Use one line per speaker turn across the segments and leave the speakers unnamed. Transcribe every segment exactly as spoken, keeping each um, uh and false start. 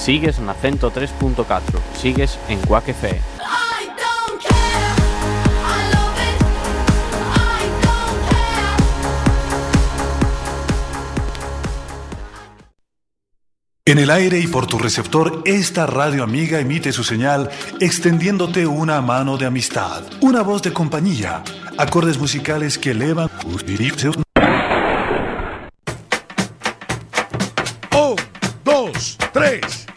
sigues na ciento tres punto catro, sigues en Quack F M.
En el aire y por tu receptor, esta radio amiga emite su señal extendiéndote una mano de amistad, una voz de compañía, acordes musicales que elevan tus vibras.
Un, dos, tres.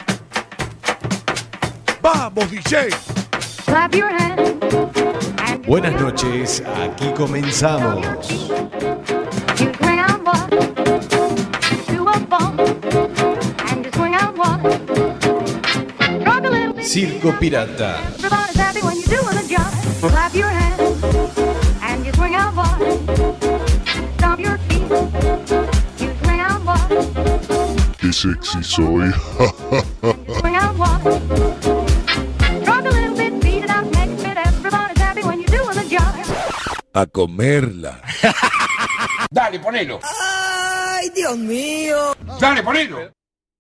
¡Vamos, D J!
Clap your hands.
Buenas noches, aquí comenzamos.
You swing out one, do a bump, and you swing out one. Rock a little bit.
Circo Pirata.
Everybody's happy when you're doing the job. Clap your hands, and you swing out one. Stomp your feet, you swing out one.
¡Qué sexy soy!
Swing out one. Rock a little bit, beat it out, make it fit. Everybody's happy when you're doing the job.
A comerla.
Dale, ponelo.
¡Ay, Dios mío!
Dale, ponelo.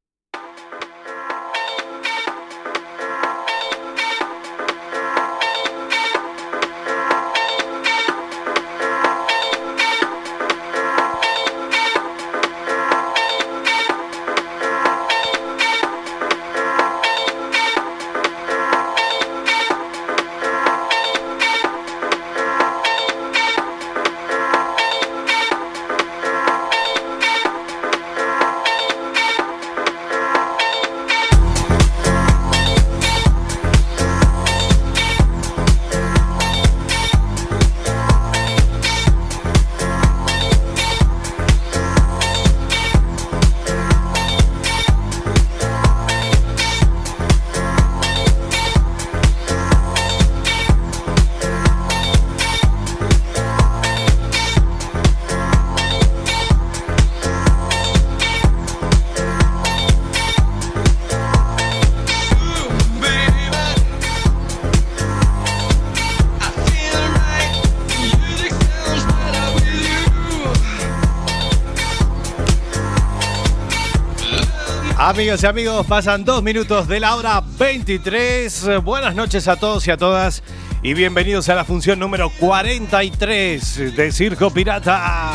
Amigas y amigos, pasan dos minutos de la hora veintitrés. Buenas noches a todos y a todas y bienvenidos a la función número cuarenta y tres de Circo Pirata.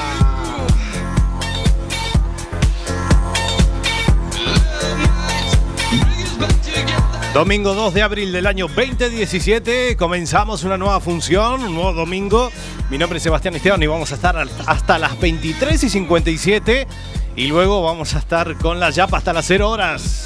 Domingo dos de abril del año veinte diecisiete, comenzamos una nueva función, un nuevo domingo. Mi nombre es Sebastián Esteban y vamos a estar hasta las veintitrés y cincuenta y siete. Y luego vamos a estar con la Yapa hasta las cero horas.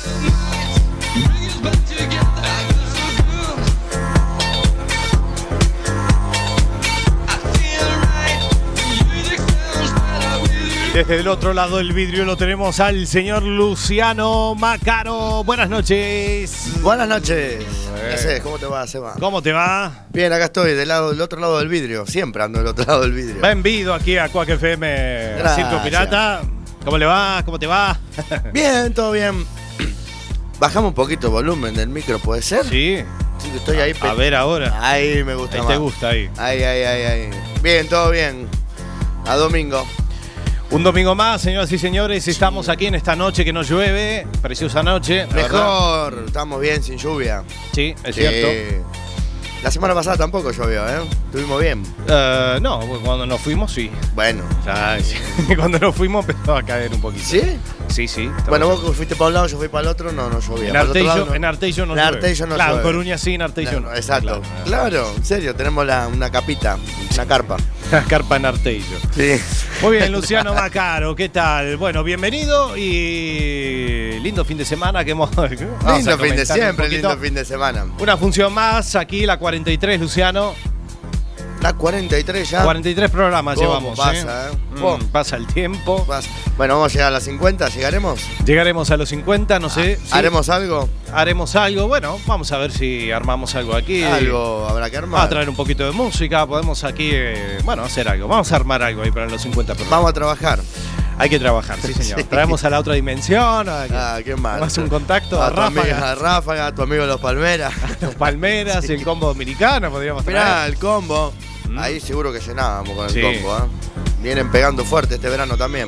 Desde el otro lado del vidrio lo tenemos al señor Luciano Macaro. Buenas noches.
Buenas noches. ¿Qué haces? ¿Cómo te va, Seba?
¿Cómo te va?
Bien, acá estoy, del, lado, del otro lado del vidrio. Siempre ando del otro lado del vidrio.
Bienvenido aquí a Quack F M,
Gracias.
Circo Pirata. ¿Cómo le va? ¿Cómo te va?
Bien, todo bien. Bajamos un poquito el volumen del micro, ¿puede ser?
Sí.
Sí, que estoy ahí.
A, a ver ahora.
Ahí me gusta
ahí
más.
te gusta ahí.
Ahí, ahí, ahí, ahí. Bien, todo bien. A domingo.
Un domingo más, señoras y señores. Sí. Estamos aquí en esta noche que nos llueve. Preciosa noche.
Mejor. ¿Verdad? Estamos bien sin lluvia.
Sí, es
sí.
cierto.
La semana pasada tampoco llovió, ¿eh? Estuvimos bien.
Uh, no, cuando nos fuimos, sí.
Bueno.
Ya, sí. Cuando nos fuimos empezó a caer un poquito.
¿Sí?
Sí, sí.
Bueno, vos fuiste para un lado, yo fui para el otro, no, no llovía.
En Artello no,
no,
en Artello no
en
llueve.
Artello no
claro,
llueve.
en Coruña sí, en Artello no.
no. Exacto.
Claro,
claro, en serio, tenemos la, una capita, una carpa.
Una carpa en Artello.
Sí.
Muy bien, Luciano Macaro, ¿qué tal? Bueno, bienvenido y lindo fin de semana que hemos...
Lindo fin de siempre, lindo fin de semana.
Una función más, aquí la cuarenta y tres, Luciano.
La cuarenta y tres ya.
cuarenta y tres programas
¿Cómo
llevamos.
pasa,
¿eh?
eh?
Mm, pasa el tiempo.
Pasa. Bueno, vamos a llegar a las cincuenta, ¿llegaremos?
Llegaremos a los cincuenta, no sé.
Ah,
¿sí?
¿Haremos algo?
Haremos algo, bueno, vamos a ver si armamos algo aquí.
Algo habrá que armar.
Vamos a traer un poquito de música, podemos aquí, eh, bueno, hacer algo. Vamos a armar algo ahí para los cincuenta programas.
Vamos a trabajar.
Hay que trabajar, sí señor. Sí. Traemos a la otra dimensión. A,
ah, qué mal.
Más un contacto a,
a
Ráfaga.
A Ráfaga, a tu amigo Los Palmeras.
Los Palmeras sí. Y el combo dominicano podríamos traer.
Mirá, el combo. Mm. Ahí seguro que llenábamos con el
sí.
combo, ¿eh? Vienen pegando fuerte este verano también.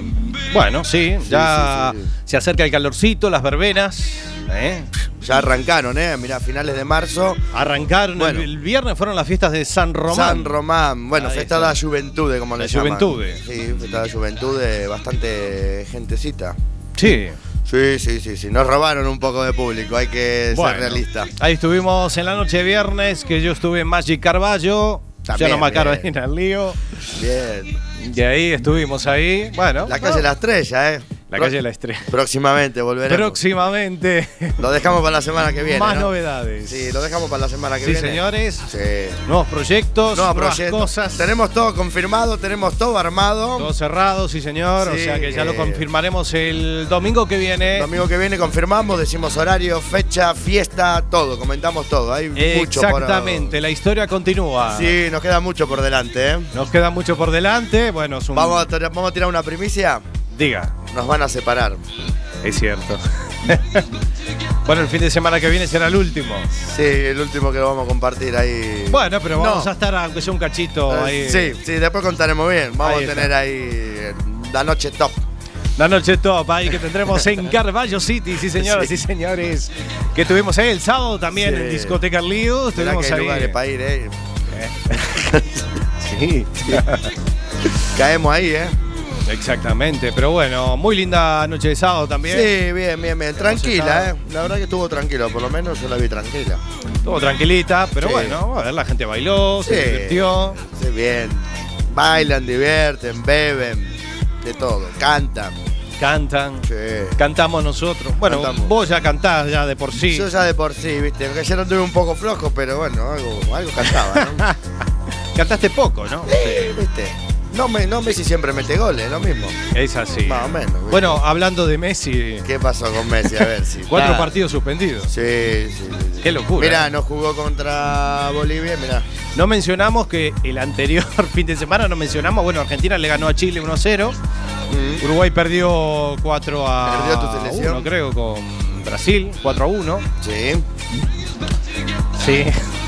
Bueno, sí,
Sí,
ya
sí, sí, sí.
se acerca el calorcito, las verbenas. ¿eh?
Ya arrancaron, ¿eh? Mirá, finales de marzo.
Arrancaron,
Bueno.
el, el viernes fueron las fiestas de San Román.
San Román. Bueno,
Ahí
Festa
está.
da Juventude, como
La
le llaman.
Juventude.
Sí, Festa da Juventude, bastante gentecita.
Sí.
Sí, sí, sí, sí. Nos robaron un poco de público, hay que
Bueno,
ser realista.
ahí estuvimos en la noche de viernes, que yo estuve en Magic Carballo.
También,
ya no me acaro ahí
bien.
en el lío.
Bien.
Y ahí estuvimos ahí. Bueno.
La calle La Estrella, ¿eh?
La
Pro-
calle La Estrella.
Próximamente volveremos.
Próximamente.
Lo dejamos para la semana que viene.
Más
¿no?
novedades.
Sí, lo dejamos para la semana que
Sí,
viene.
señores.
Sí.
Nuevos proyectos,
Nuevos
nuevas
proyectos.
cosas.
Tenemos todo confirmado, tenemos todo armado.
Todo cerrado, sí, señor.
Sí,
o sea que ya
que-
lo confirmaremos el domingo que viene.
Domingo que viene confirmamos, decimos horario, fecha, fiesta, todo, comentamos todo. Hay mucho por...
Exactamente, la historia continúa.
Sí, nos queda mucho por delante, ¿eh?
Nos queda mucho por delante. Bueno, es un.
Vamos a, tir- vamos a tirar una primicia.
Diga,
Nos van a separar.
es cierto. Bueno, el fin de semana que viene será el último.
Sí, el último que lo vamos a compartir ahí.
Bueno, pero vamos
No.
a estar, aunque sea un cachito
Eh,
ahí.
Sí, sí, después contaremos bien. Vamos
Ahí
a
está.
tener ahí eh, la noche top.
La noche top ahí que tendremos en Carballo City, sí señoras
Sí.
y señores. Que tuvimos ahí el sábado también
Sí.
en Discoteca El Lío.
Mirá
Estuvimos
que hay
ahí.
lugares para ir, ¿eh?
Sí.
Caemos ahí, ¿eh?
Exactamente, pero bueno, muy linda noche de sábado también.
Sí, bien, bien, bien. Tranquila,
estado.
¿eh? La verdad que estuvo tranquilo, por lo menos yo la vi tranquila.
Estuvo tranquilita, pero
Sí.
bueno, a ver, la gente bailó, se
Sí.
divirtió.
Sí, bien. Bailan, divierten, beben, de todo. Cantan.
Cantan,
Sí.
cantamos nosotros. Bueno,
Cantamos.
vos ya cantás ya de por sí.
Yo ya de por sí, viste, aunque ayer anduve un poco flojo, pero bueno, algo, algo cantaba, ¿no?
Cantaste poco, ¿no?
Sí, viste. No, me, no Messi siempre mete goles, lo mismo.
Es así.
Más o menos. ¿viste?
Bueno, hablando de Messi,
¿Qué pasó con Messi? A ver si.
cuatro
está-
partidos suspendidos.
Sí, sí, sí, sí.
Qué locura.
Mirá, no jugó contra Bolivia, mirá.
No mencionamos que el anterior fin de semana no mencionamos, bueno, Argentina le ganó a Chile uno a cero.
Mm.
Uruguay perdió cuatro a
Perdió tu selección.
uno, creo, con Brasil, cuatro a uno.
Sí.
Sí.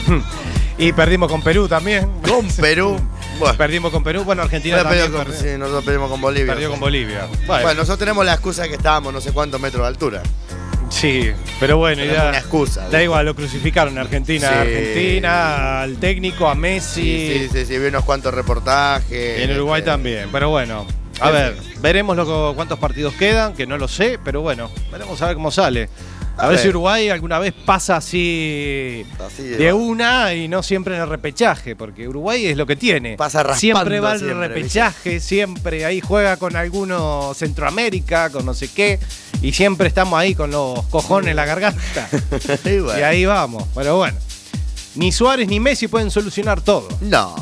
Y perdimos con Perú también.
Con Perú. Bueno,
Perdimos con Perú. Bueno, Argentina
Bueno,
también
perdió con-
perdió,
sí, nosotros perdimos con Bolivia.
perdió con Bolivia. Bueno,
Bueno, nosotros tenemos la excusa de que estábamos no sé cuántos metros de altura.
sí, pero bueno,
Tenemos
ya,
una excusa.
da
¿viste?
igual, lo crucificaron a Argentina.
Sí.
A Argentina, al técnico, a Messi.
Sí, sí, sí, sí, vi unos cuantos reportajes.
Y en Uruguay
este,
también, pero bueno. A
Sí,
ver,
sí.
veremos lo, cuántos partidos quedan, que no lo sé, pero bueno, veremos a ver cómo sale. A,
A
ver,
ver.
si Uruguay alguna vez pasa así,
Así
de
de-
una y no siempre en el repechaje, porque Uruguay es lo que tiene.
Pasa raspando
Siempre va al
siempre,
repechaje, siempre ahí juega con alguno Centroamérica, con no sé qué, y siempre estamos ahí con los cojones en la garganta.
Y bueno.
Y ahí vamos, pero bueno. Ni Suárez ni Messi pueden solucionar todo.
No.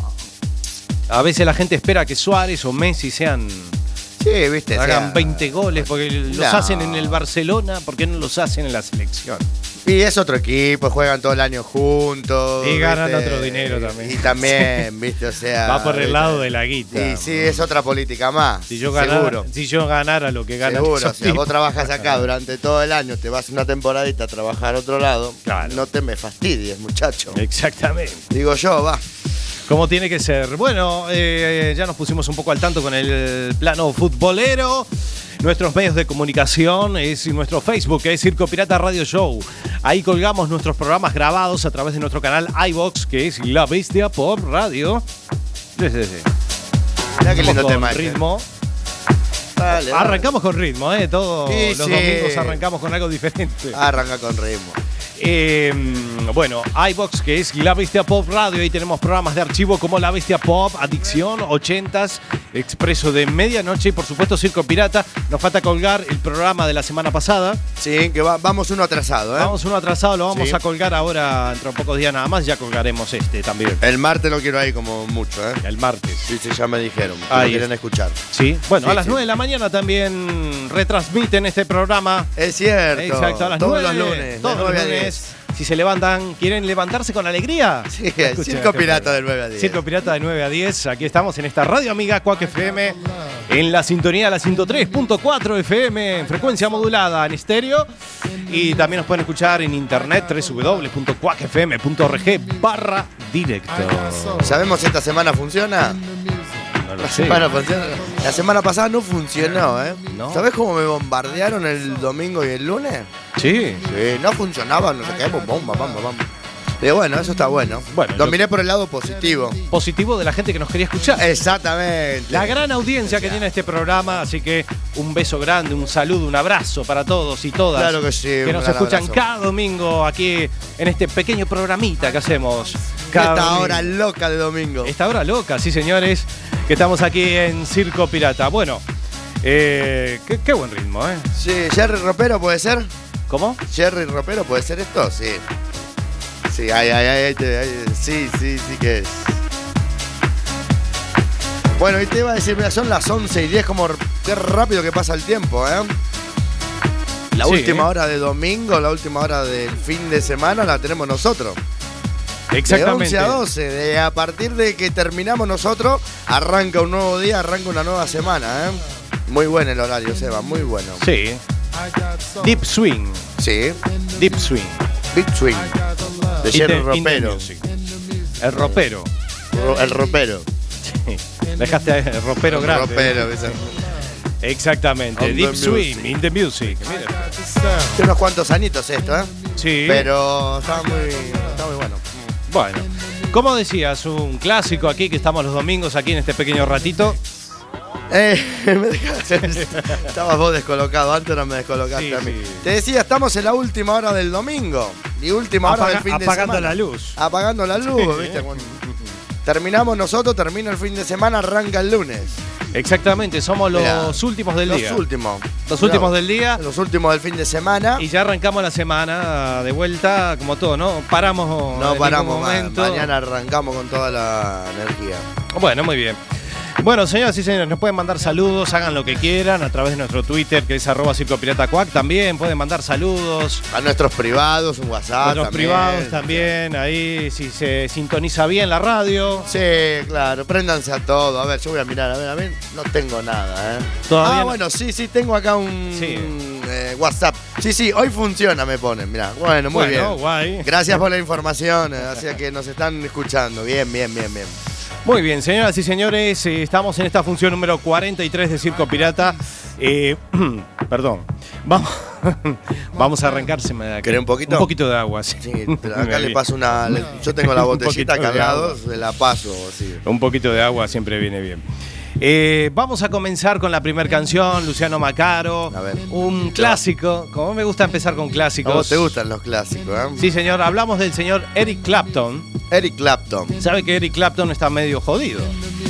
A veces la gente espera que Suárez o Messi sean
Sí, viste. o
hagan
sea,
veinte goles porque los
No.
hacen en el Barcelona, ¿por qué no los hacen en la selección?
Y es otro equipo, juegan todo el año juntos.
Y ganan
¿viste?
otro dinero también.
Y también, viste, o sea.
Va por el
¿viste?
lado de la guita.
Y sí, es otra política más.
Si yo ganara,
seguro.
si yo ganara lo que ganan
Seguro,
esos
o sea, vos
tipos.
trabajas acá durante todo el año, te vas una temporadita a trabajar a otro lado,
Claro.
no te me fastidies, muchacho.
Exactamente.
Digo yo, va.
Como tiene que ser. Bueno, eh, ya nos pusimos un poco al tanto con el plano futbolero. Nuestros medios de comunicación es nuestro Facebook, que es Circo Pirata Radio Show. Ahí colgamos nuestros programas grabados a través de nuestro canal iVox, que es La Bestia Pop Radio. Sí, sí, sí.
Mirá qué lindo
Con
tema. este.
ritmo.
Dale, dale.
Arrancamos con ritmo, ¿eh? Todos
Sí,
los
sí.
domingos arrancamos con algo diferente.
Arranca con ritmo.
Eh, bueno, iVox, que es La Bestia Pop Radio. Ahí tenemos programas de archivo como La Bestia Pop, Adicción, ochentas, Expreso de Medianoche y por supuesto Circo Pirata. Nos falta colgar el programa de la semana pasada.
Sí, que va- vamos uno atrasado, ¿eh?
Vamos uno atrasado, lo vamos
Sí.
a colgar ahora dentro de pocos días nada más. Ya colgaremos este también,
El martes no quiero ir como mucho, ¿eh?
el martes.
Sí, sí, ya me dijeron. que
Ahí
lo quieren
está.
escuchar.
Sí, bueno,
Sí,
a las
sí.
nueve de la mañana también retransmiten este programa.
Es cierto.
Exacto, a las
todos
nueve,
los lunes.
Todos
de
los
nueve a
lunes.
diez.
Si se levantan, quieren levantarse con alegría.
Sí,
Escuchen
Circo
este
Pirata
programa.
del nueve a diez.
Circo Pirata de nueve a diez. Aquí estamos en esta radio amiga Quack F M. En la sintonía de la ciento tres punto cuatro F M. En frecuencia modulada en estéreo. Y también nos pueden escuchar en internet w w w punto quack f m punto org barra directo.
¿Sabemos si esta semana funciona?
No lo
La
sé.
semana, pasada, la semana pasada no funcionó, ¿eh?
¿No?
¿Sabés cómo me bombardearon el domingo y el lunes?
Sí.
Sí, no funcionaba, no sé qué, bomba, bomba, bomba. Pero bueno, eso está bueno.
Bueno,
Lo
yo-
miré por el lado positivo.
Positivo de la gente que nos quería escuchar.
Exactamente.
La gran audiencia que tiene este programa, así que un beso grande, un saludo, un abrazo para todos y todas.
Claro que sí,
Que
un
nos
gran
escuchan
abrazo.
cada domingo aquí en este pequeño programita que hacemos. Cada
Esta
domingo.
hora loca de domingo.
Esta hora loca, sí señores, que estamos aquí en Circo Pirata. Bueno, eh, qué, qué buen ritmo, ¿eh?
Sí, Jerry Ropero puede ser.
¿Cómo?
Jerry Ropero puede ser esto, sí. Sí, ay, ay, ay, ay, ay, sí, sí, sí que es. Bueno, y te iba a decir, mira, son las once y diez, como r- qué rápido que pasa el tiempo, ¿eh? La
Sí,
última
¿eh?
hora de domingo, la última hora del fin de semana la tenemos nosotros.
Exactamente.
De once a doce, de a partir de que terminamos nosotros, arranca un nuevo día, arranca una nueva semana, ¿eh? Muy bueno el horario, Seba, muy bueno.
Sí. Deep Swing.
Sí,
Deep Swing.
Big Swing, de
In the-
Jerry
in the
Ropero.
music. El ropero.
Ro- El Ropero.
Sí. Dejaste el ropero grande.
Ropero, ¿viste?
Exactamente.
On the
Deep Swing.
music.
In the music. Mira.
Tiene unos cuantos añitos esto, ¿eh?
Sí.
Pero está muy, está muy bueno.
Bueno, como decías, un clásico aquí que estamos los domingos aquí en este pequeño ratito.
Eh, me dejaste- estabas vos descolocado, antes no me descolocaste
Sí,
a mí.
sí.
Te decía, estamos en la última hora del domingo y última hora
Apaga-
del fin de
apagando
semana.
la luz.
Apagando la luz,
Sí.
¿viste? Cuando terminamos nosotros, termina el fin de semana, arranca el lunes.
Exactamente, somos los
Mirá,
últimos del
los
día.
últimos.
Los
Mirá,
últimos del día.
Los últimos del fin de semana.
Y ya arrancamos la semana de vuelta, como todo, ¿no? Paramos.
No
en
paramos
ningún
más.
momento.
Mañana arrancamos con toda la energía.
Bueno, muy bien. Bueno, señoras y señores, nos pueden mandar saludos, hagan lo que quieran a través de nuestro Twitter, que es arroba Circo Pirata Cuac. También pueden mandar saludos.
A nuestros privados, un WhatsApp.
Nuestros
también.
privados también, ahí si se sintoniza bien la radio.
Sí, claro, préndanse a todo. A ver, yo voy a mirar, a ver, a ver, no tengo nada, ¿eh?
Todavía
ah,
no.
bueno, sí, sí, tengo acá un
Sí.
eh, WhatsApp. Sí, sí, hoy funciona, me ponen, mirá. Bueno, muy
Bueno,
bien.
guay.
Gracias por la información, eh, así que nos están escuchando. Bien, bien, bien, bien.
Muy bien, señoras y señores, eh, estamos en esta función número cuarenta y tres de Circo Pirata. Eh, perdón, vamos, vamos a arrancarse.
¿Querés un poquito?
Un poquito de agua, sí.
Sí, pero acá le paso una. le- yo tengo la
Un
botellita
poquito
acá al
de
lado,
agua.
se la paso, sí.
Un poquito de agua siempre viene bien. Eh, vamos a comenzar con la primera canción, Luciano Macaro.
A ver.
Un clásico, como me gusta empezar con clásicos.
¿A vos te gustan los clásicos, eh?
Sí, señor, hablamos del señor Eric Clapton.
Eric Clapton.
Sabe que Eric Clapton está medio jodido.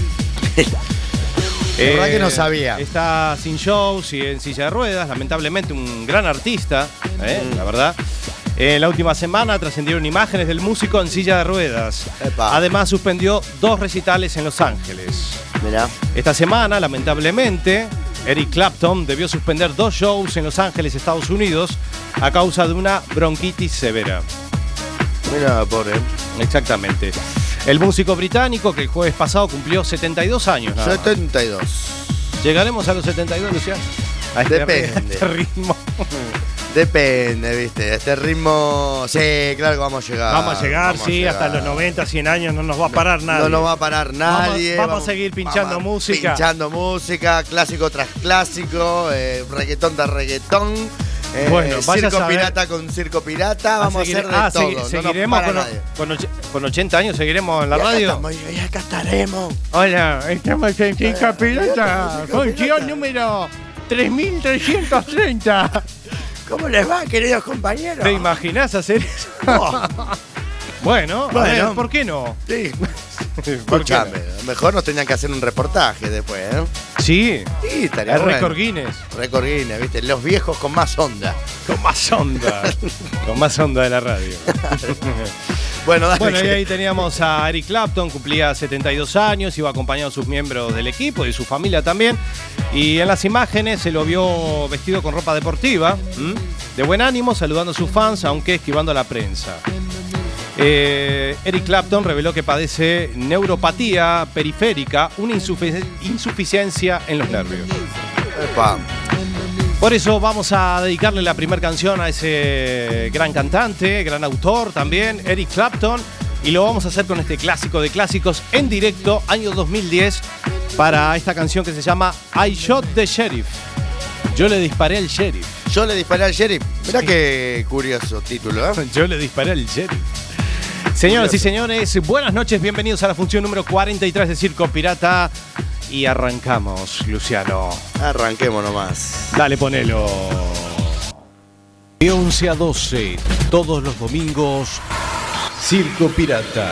La verdad que no sabía.
Está sin shows y en silla de ruedas, lamentablemente un gran artista, ¿eh?
Mm.
La verdad. En la última semana trascendieron imágenes del músico en silla de ruedas.
Epa.
Además suspendió dos recitales en Los Ángeles.
Mirá.
Esta semana, lamentablemente, Eric Clapton debió suspender dos shows en Los Ángeles, Estados Unidos, a causa de una bronquitis severa.
Mirá, pobre.
Exactamente. El músico británico, que el jueves pasado cumplió setenta y dos años. nada más.
setenta y dos.
¿Llegaremos a los setenta y dos, Luciano? A este,
Depende.
a este ritmo.
Depende, viste. Este ritmo. Sí, claro que vamos a llegar.
Vamos a llegar, sí,
llegar.
hasta los noventa, cien años no nos va a parar nadie.
No nos va a parar nadie.
Vamos- vamos a seguir pinchando
vamos
música.
Pinchando música, clásico tras clásico, eh, reggaetón tras reggaetón. eh,
Bueno, vaya a
circo
saber.
pirata con circo pirata. Vamos a,
seguir-
hacer de
ah,
todo.
segui-
no nos
seguiremos
para
con,
nadie.
con, och- con ochenta años, seguiremos en la
Y acá
radio.
estamos, y acá estaremos.
Hola, estamos en Circo Pirata,
Circo
función
Pirata.
número tres mil trescientos treinta.
¿Cómo les va, queridos compañeros?
¿Te imaginas hacer eso?
Oh,
Bueno, a
Bueno.
ver, ¿por qué no?
sí.
¿Por qué
Escuchame, mejor nos tenían que hacer un reportaje después, ¿eh?
no? Sí,
Sí, estaría
el
bueno.
récord Guinness.
Récord Guinness, ¿viste? Los viejos con más onda.
Con más onda. Con más onda de la radio.
Bueno, dale.
Bueno, y
que-
ahí teníamos a Eric Clapton, cumplía setenta y dos años, iba acompañado a sus miembros del equipo y su familia también. Y en las imágenes se lo vio vestido con ropa deportiva, ¿m? de buen ánimo, saludando a sus fans, aunque esquivando a la prensa. Eh, Eric Clapton reveló que padece neuropatía periférica, una insufic- insuficiencia en los nervios.
Epa.
Por eso vamos a dedicarle la primera canción a ese gran cantante, gran autor también, Eric Clapton, y lo vamos a hacer con este clásico de clásicos en directo, año dos mil diez, para esta canción que se llama I Shot the Sheriff. Yo le disparé al sheriff.
Yo le disparé al sheriff. Mirá qué curioso título, ¿eh?
Yo le disparé al sheriff. Señoras y señores, buenas noches, bienvenidos a la función número cuarenta y tres de Circo Pirata. Y arrancamos, Luciano.
Arranquemos nomás.
Dale, ponelo.
De once a doce, todos los domingos, Circo Pirata.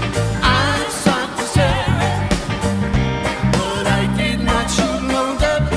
But I did not shoot no deputy.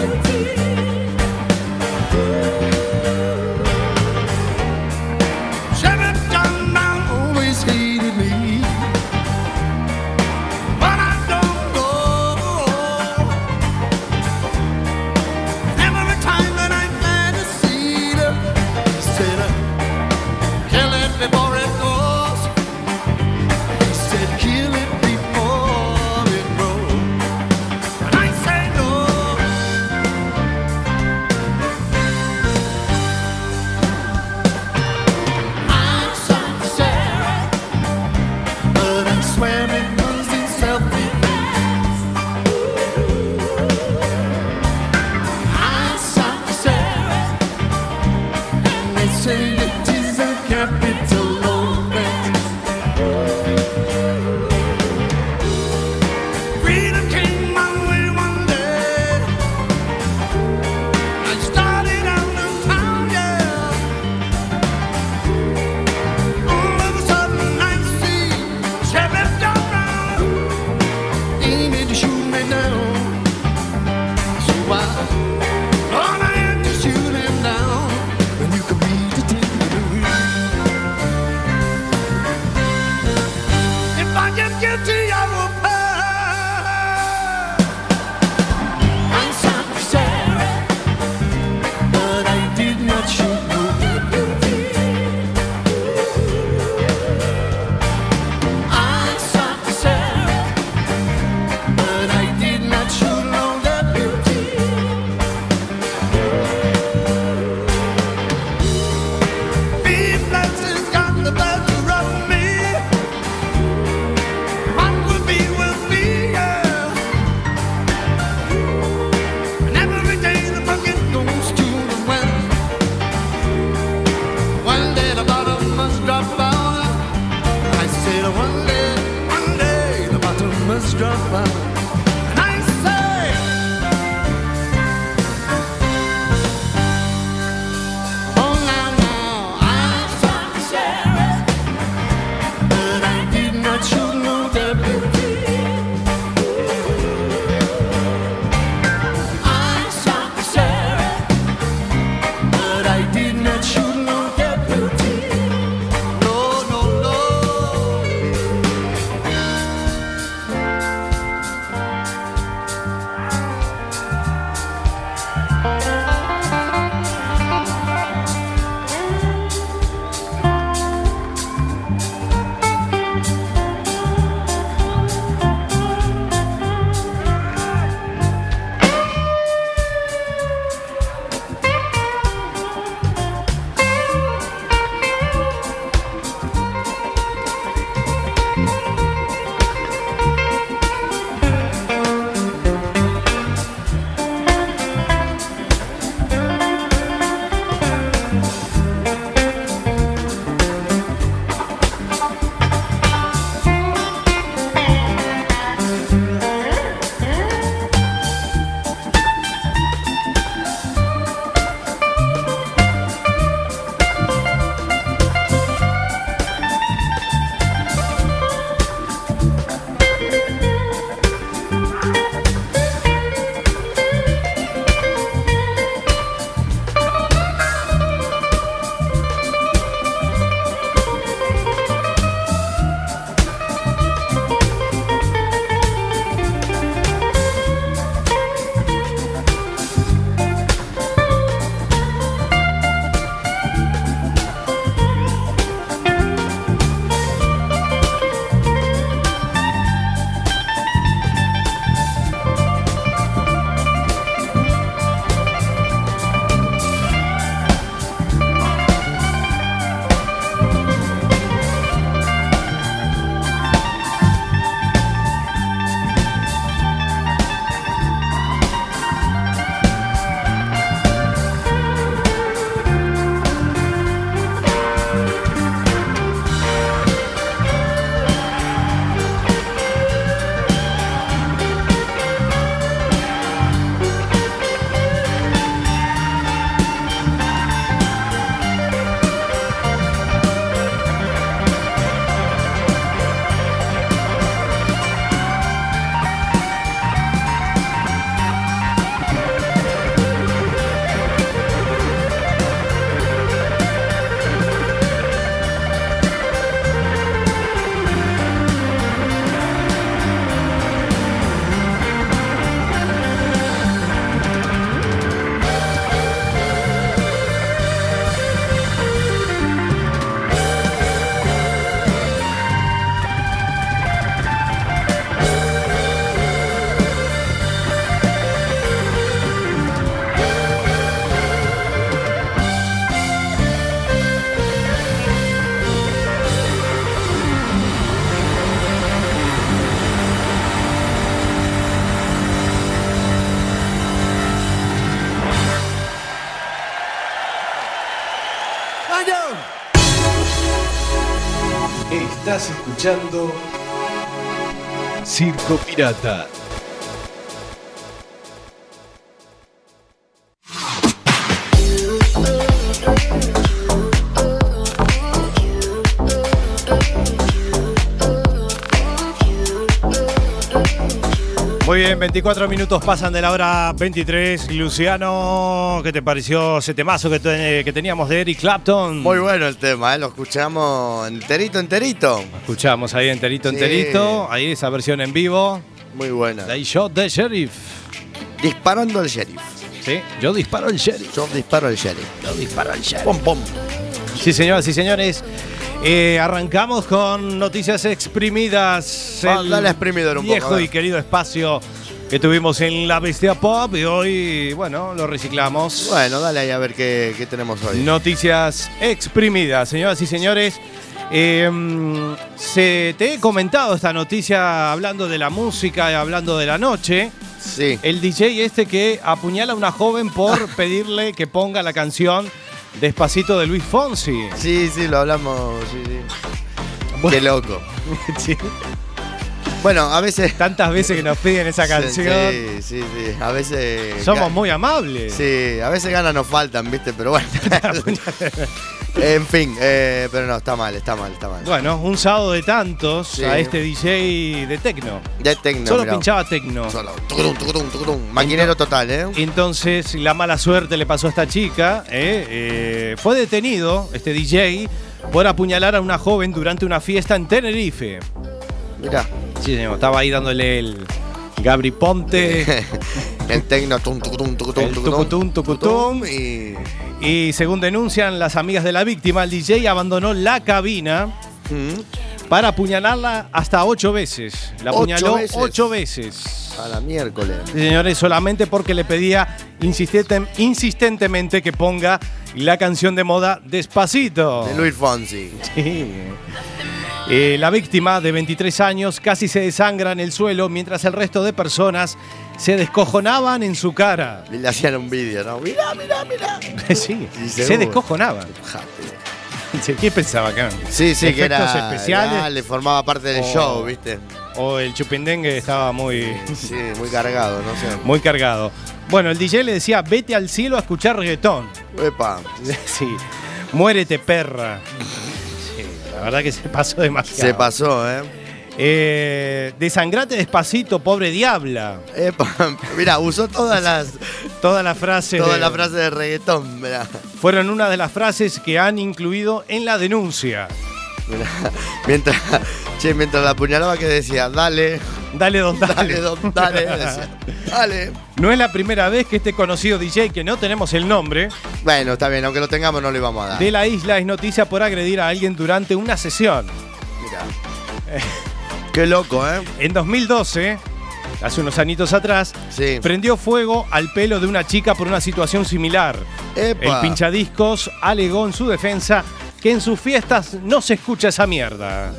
Estás escuchando Circo Pirata.
Muy bien, veinticuatro minutos pasan de la hora veintitrés. Luciano, ¿qué te pareció ese temazo que, te- que teníamos de Eric Clapton?
Muy bueno el tema, ¿eh? Lo escuchamos enterito, enterito.
Escuchamos ahí enterito,
Sí.
enterito. Ahí esa versión en vivo.
Muy buena.
They shot the sheriff.
Disparando al sheriff.
Sí, yo disparo al sheriff.
Yo disparo al sheriff.
Yo disparo al sheriff.
Pom, pom.
Sí, señoras y señores. Eh, arrancamos con noticias exprimidas.
Ah,
El
dale a exprimidor un poco,
viejo
a ver.
y querido espacio que tuvimos en La Bestia Pop y hoy, bueno, lo reciclamos.
Bueno, dale ahí a ver qué, qué tenemos hoy.
Noticias exprimidas, señoras y señores. Eh, se te he comentado esta noticia hablando de la música y hablando de la noche.
Sí.
El D J este que apuñala a una joven por pedirle que ponga la canción Despacito de Luis Fonsi.
Sí, sí, lo hablamos. Sí, sí.
Bueno.
Qué loco.
Sí.
Bueno, a veces.
Tantas veces que nos piden esa canción.
Sí, sí, sí. A veces.
Somos muy amables.
Sí, a veces ganas nos faltan, ¿viste? Pero bueno. En fin, eh, pero no, está mal, está mal, está mal.
Bueno, un sábado de tantos
Sí.
a este D J de tecno.
Ya es tecno,
Solo
mirá.
pinchaba tecno.
Solo. Tucurum, tucurum, tucurum. Maquinero total, ¿eh?
Entonces, la mala suerte le pasó a esta chica. ¿eh? Eh, fue detenido, este D J, por apuñalar a una joven durante una fiesta en Tenerife.
Mirá.
Sí, señor, estaba ahí dándole el Gabri Ponte,
El tecno, tum, tucutum, tucutum,
el tucutum, tucutum.
Y.
Y según denuncian las amigas de la víctima, el D J abandonó la cabina
¿Mm?
para apuñalarla hasta ocho veces. La
¿Ocho
apuñaló
veces?
ocho veces.
A la miércoles.
Sí, señores, solamente porque le pedía insistente- insistentemente que ponga la canción de moda Despacito.
De Luis Fonsi.
Sí. Eh, la víctima, de veintitrés años, casi se desangra en el suelo mientras el resto de personas se descojonaban en su cara.
Y le hacían un vídeo, ¿no? Mirá, mirá, mirá.
Sí,
Sí,
se
seguro.
descojonaban.
Jate.
¿Qué pensaba acá?
Sí, sí, que
¿Efectos
era.
especiales?
era- le formaba parte del
Oh.
show, ¿viste?
O el chupindengue estaba muy,
Sí, muy cargado, no sé.
muy cargado. Bueno, el D J le decía, vete al cielo a escuchar reggaetón.
Epa.
Sí, muérete perra. Sí, la verdad que se pasó demasiado.
Se pasó, ¿eh?
Eh, desangrate despacito, pobre diabla.
Epa. Mirá, usó todas las.
Todas las frases
Todas
de-
las frases de reggaetón, mirá.
fueron una de las frases que han incluido en la denuncia.
Mirá. Mientras. Che, mientras la apuñalaba que decía, dale,
Dale, don, dale.
dale, don, dale, decía, dale.
No es la primera vez que este conocido D J, que no tenemos el nombre,
Bueno, está bien, aunque lo tengamos no lo íbamos a dar.
de la isla es noticia por agredir a alguien durante una sesión.
Mirá. Qué loco, ¿eh?
En dos mil doce, hace unos añitos atrás,
Sí.
prendió fuego al pelo de una chica por una situación similar.
Epa.
El pinchadiscos alegó en su defensa que en sus fiestas no se escucha esa mierda.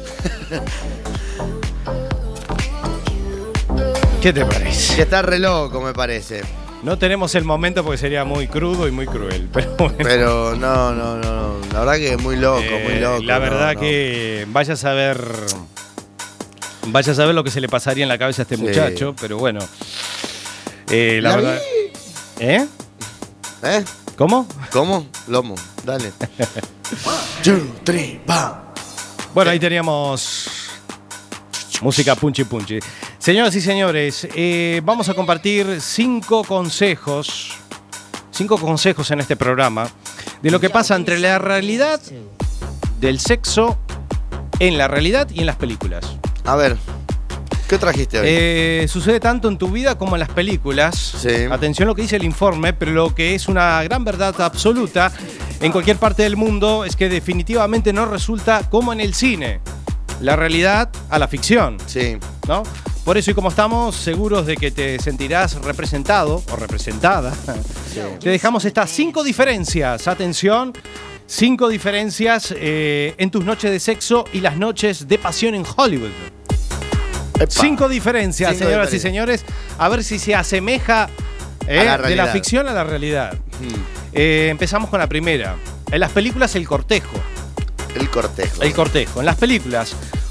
¿Qué te parece?
Que está re loco, me parece.
No tenemos el momento porque sería muy crudo y muy cruel, pero bueno.
Pero no, no, no, no. La verdad que es muy loco,
Eh,
muy loco.
La
no,
verdad
no.
que vaya a saber. Vaya a saber lo que se le pasaría en la cabeza a este
Sí.
muchacho, pero bueno. Eh, la
¿La
verdad. ¿Eh?
¿Eh?
¿Cómo?
¿Cómo? Lomo, dale. Two, three, pa.
Bueno, ahí teníamos música punchi punchi. Señoras y señores, eh, vamos a compartir cinco consejos, cinco consejos en este programa de lo que pasa entre la realidad del sexo en la realidad y en las películas.
A ver, ¿qué trajiste hoy?
Eh, sucede tanto en tu vida como en las películas.
Sí.
Atención lo que dice el informe, pero lo que es una gran verdad absoluta en cualquier parte del mundo es que definitivamente no resulta como en el cine. La realidad a la ficción,
Sí.
¿no? Por eso y como estamos seguros de que te sentirás representado o representada, te dejamos estas cinco diferencias. Atención, cinco diferencias eh, en tus noches de sexo y las noches de pasión en Hollywood.
Epa.
Cinco diferencias,
Cinco
señoras
diferencias.
y señores. A ver si se asemeja eh,
A la
de la
realidad.
ficción a la realidad.
Mm,
Eh, empezamos con la primera. En las películas, el cortejo.
El cortejo.
El cortejo. En las películas,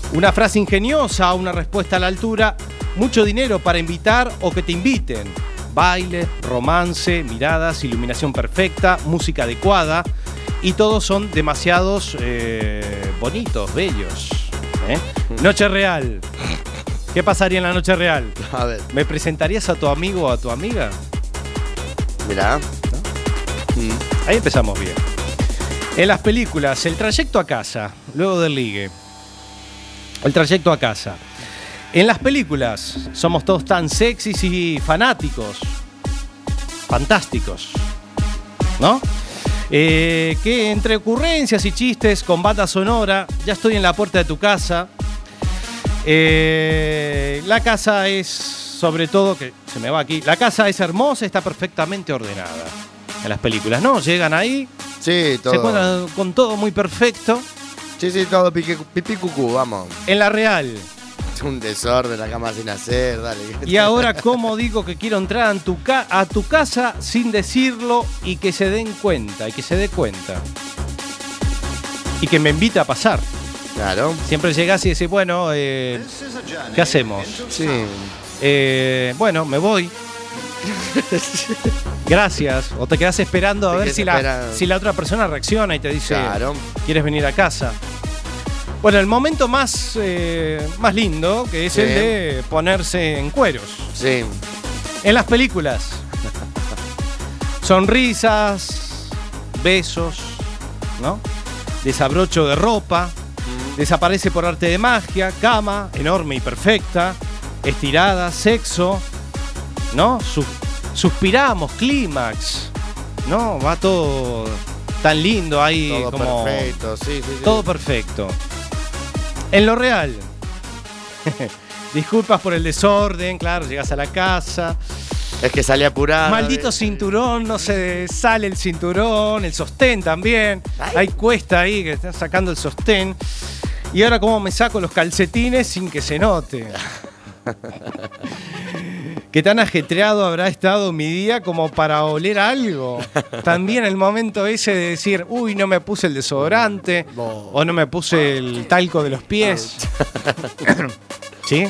Una frase ingeniosa, una respuesta a la altura, mucho dinero para invitar o que te inviten. Baile, romance, miradas, iluminación perfecta, música adecuada. Y todos son demasiados eh, bonitos, bellos. ¿eh? Noche real. ¿Qué pasaría en la noche real?
A ver.
¿Me presentarías a tu amigo o a tu amiga?
Mirá.
¿No? Mm. Ahí empezamos bien. En las películas, el trayecto a casa, luego del ligue. El trayecto a casa. En las películas, somos todos tan sexys y fanáticos. Fantásticos. ¿No? Eh, que entre ocurrencias y chistes con banda sonora, ya estoy en la puerta de tu casa. Eh, la casa es, sobre todo, que se me va aquí, la casa es hermosa, está perfectamente ordenada. En las películas, ¿no? Llegan ahí,
sí, todo.
Se encuentran con todo muy perfecto.
Sí, sí, todo piqui, pipí cucú, vamos.
En la real.
Es un desorden, la cama sin hacer, dale.
Y ahora, ¿cómo digo que quiero entrar a tu, ca- a tu casa sin decirlo y que se den cuenta, y que se dé cuenta? Y que me invita a pasar.
Claro.
Siempre llegás y decís, bueno, eh, ¿qué hacemos?
Sí.
Eh, bueno, me voy. Gracias. O te quedás esperando a
Te
ver
quedas
si la,
esperando.
si la otra persona reacciona y te dice,
Claro.
¿quieres venir a casa? Bueno, el momento más, eh, más lindo, que es
Sí.
el de ponerse en cueros.
Sí.
En las películas. Sonrisas, besos, ¿no? Desabrocho de ropa, desaparece por arte de magia, cama enorme y perfecta, estirada, sexo, ¿no? Sus- suspiramos, clímax, ¿no? Va todo tan lindo ahí,
Todo
como
perfecto, sí, sí, sí.
todo perfecto. En lo real, disculpas por el desorden, claro, llegas a la casa.
Es que salí apurado.
Maldito cinturón, no se sale el cinturón, el sostén también. Hay cuesta ahí que están sacando el sostén. Y ahora cómo me saco los calcetines sin que se note. ¿Qué tan ajetreado habrá estado mi día como para oler algo? También el momento ese de decir, uy, no me puse el desodorante,
No.
o no me puse el talco de los pies. ¿Sí?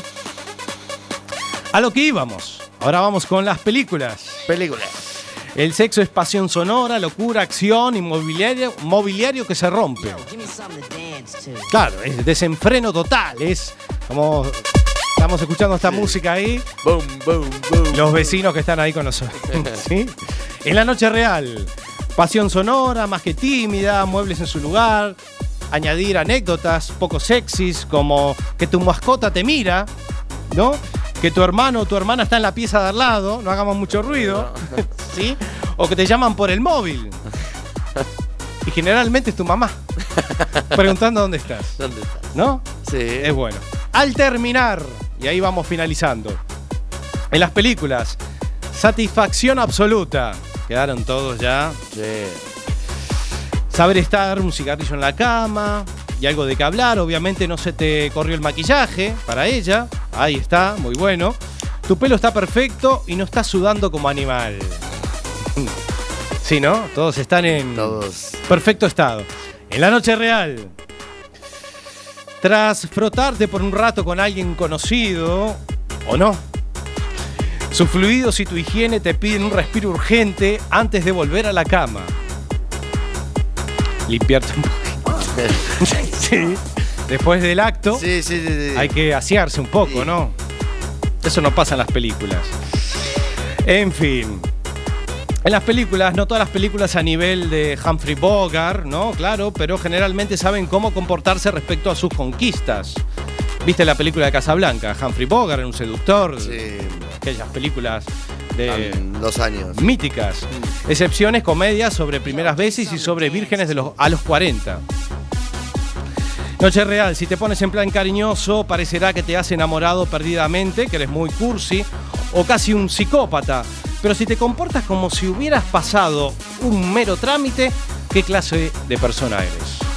A lo que íbamos. Ahora vamos con las películas.
Película.
El sexo es pasión sonora, locura, acción y mobiliario, mobiliario que se rompe. Claro, es desenfreno total. Es como estamos escuchando esta música ahí.
Boom, boom, boom.
Los vecinos que están ahí con nosotros. ¿Sí? En la noche real, pasión sonora, más que tímida, muebles en su lugar, añadir anécdotas poco sexys como que tu mascota te mira, ¿no? Que tu hermano o tu hermana está en la pieza de al lado, no hagamos mucho ruido, ¿sí? O que te llaman por el móvil. Y generalmente es tu mamá, preguntando dónde estás,
¿Dónde estás?
¿no?
Sí.
Es bueno. Al terminar, y ahí vamos finalizando, en las películas, satisfacción absoluta. Quedaron todos ya.
Sí.
Saber estar, un cigarrillo en la cama y algo de qué hablar. Obviamente no se te corrió el maquillaje para ella. Ahí está, muy bueno. Tu pelo está perfecto y no estás sudando como animal. Sí, ¿no? Todos están en
Todos.
perfecto estado. En la noche real, tras frotarte por un rato con alguien conocido, o no, sus fluidos y tu higiene te piden un respiro urgente antes de volver a la cama. Limpiarte un poquito. Sí. Después del acto,
Sí, sí, sí, sí.
hay que asearse un poco,
Sí.
¿no? Eso no pasa en las películas. En fin. En las películas, no todas las películas a nivel de Humphrey Bogart, ¿no? Claro, pero generalmente saben cómo comportarse respecto a sus conquistas. ¿Viste la película de Casablanca? Humphrey Bogart era un seductor.
Sí.
Aquellas películas de
Tan- Dos años.
míticas. Excepciones, comedias sobre primeras veces y sobre vírgenes de los, a los cuarenta. Noche real, si te pones en plan cariñoso, parecerá que te has enamorado perdidamente, que eres muy cursi o casi un psicópata. Pero si te comportas como si hubieras pasado un mero trámite, ¿qué clase de persona eres?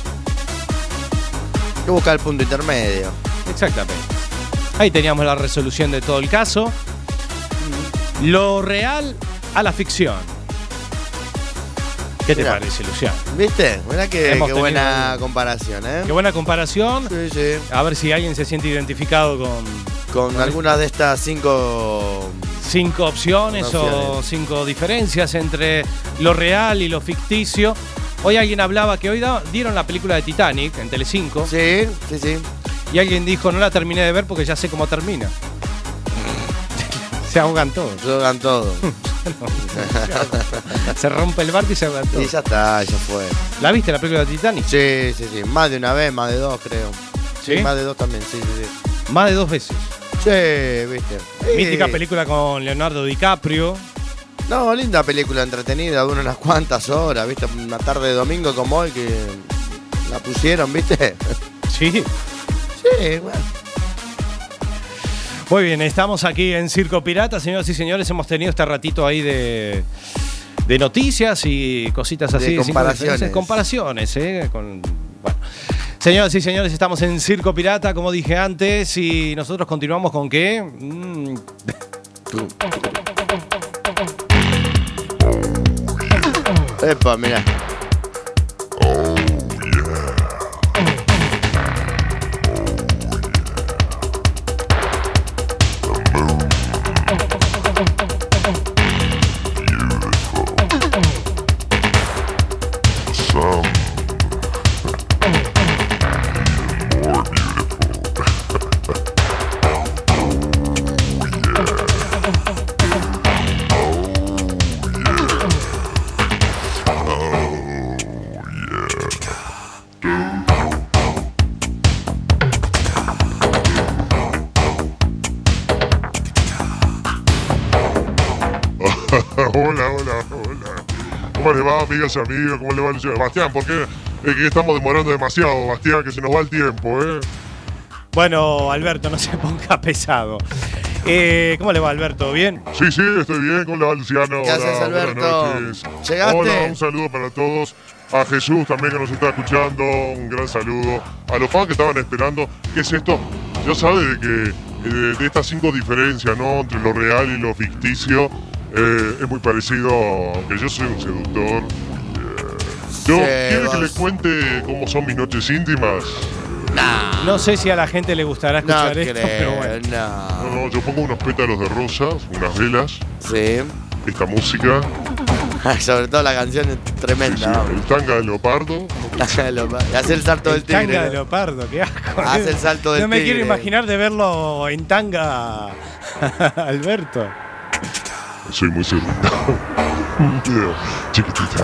Hay que buscar el punto intermedio.
Exactamente. Ahí teníamos la resolución de todo el caso. Lo real a la ficción. ¿Qué te
Mirá.
parece, Luciano?
¿Viste? Mirá que,
Hemos
qué
tenido-
buena comparación, ¿eh?
Qué buena comparación.
Sí, sí.
A ver si alguien se siente identificado con
Con algunas de estas cinco...
cinco opciones, o
Opciones.
cinco diferencias entre lo real y lo ficticio. Hoy alguien hablaba que hoy da- dieron la película de Titanic en Telecinco.
Sí, sí, sí.
Y alguien dijo, no la terminé de ver porque ya sé cómo termina. Se ahogan todos.
Se ahogan todo.
Se rompe el barco y se ahogan todos.
Y ya está, ya fue.
¿La viste la película de Titanic?
Sí, sí, sí. Más de una vez, más de dos, creo. Sí,
¿Sí?
más de dos también, sí, sí, sí.
Más de dos veces.
Sí, viste.
Mítica
Sí.
película con Leonardo DiCaprio.
No, linda película entretenida, dura unas cuantas horas, viste. Una tarde de domingo como hoy que la pusieron, viste.
Sí.
Sí, bueno.
Muy bien, estamos aquí en Circo Pirata, señoras y señores. Hemos tenido este ratito ahí de, de noticias y cositas así.
De
cinco
comparaciones.
diferencias, Comparaciones, ¿eh? Con, bueno. Señoras y señores, estamos en Circo Pirata, como dije antes, y nosotros continuamos con qué. Mm.
Epa, mirá.
Hola, hola, hola. ¿Cómo le va, amigas y amigos? ¿Cómo le va, Luciano? Bastián, ¿por qué es que estamos demorando demasiado, Bastián? Que se nos va el tiempo, ¿eh?
Bueno, Alberto, no se ponga pesado. Eh, ¿Cómo le va, Alberto? ¿Bien?
Sí, sí, estoy bien. ¿Cómo le va, Luciano?
¿Qué haces,
Hola,
Alberto?
buenas noches.
¿Llegaste?
Hola, un saludo para todos. A Jesús también que nos está escuchando, un gran saludo. A los fans que estaban esperando, ¿qué es esto? Ya sabe de que eh, de estas cinco diferencias, ¿no? Entre lo real y lo ficticio, eh, es muy parecido, que yo soy un seductor. Eh, yo,
Sí,
¿quiere que le
vos.
cuente cómo son mis noches íntimas?
No sé si a la gente le gustará
No
escuchar esto, pero
creo,
bueno.
No,
no.
no, yo pongo unos pétalos de rosas, unas velas,
Sí.
esta música,
Sobre todo la canción es
sí, sí,
tremenda.
el tanga de leopardo.
Y hace el salto del
El tanga
tigre.
de
¿no?
leopardo, qué asco.
Hace el salto del
No me
tigre.
quiero imaginar de verlo en tanga, Alberto.
Soy muy seductor. Chiquitita.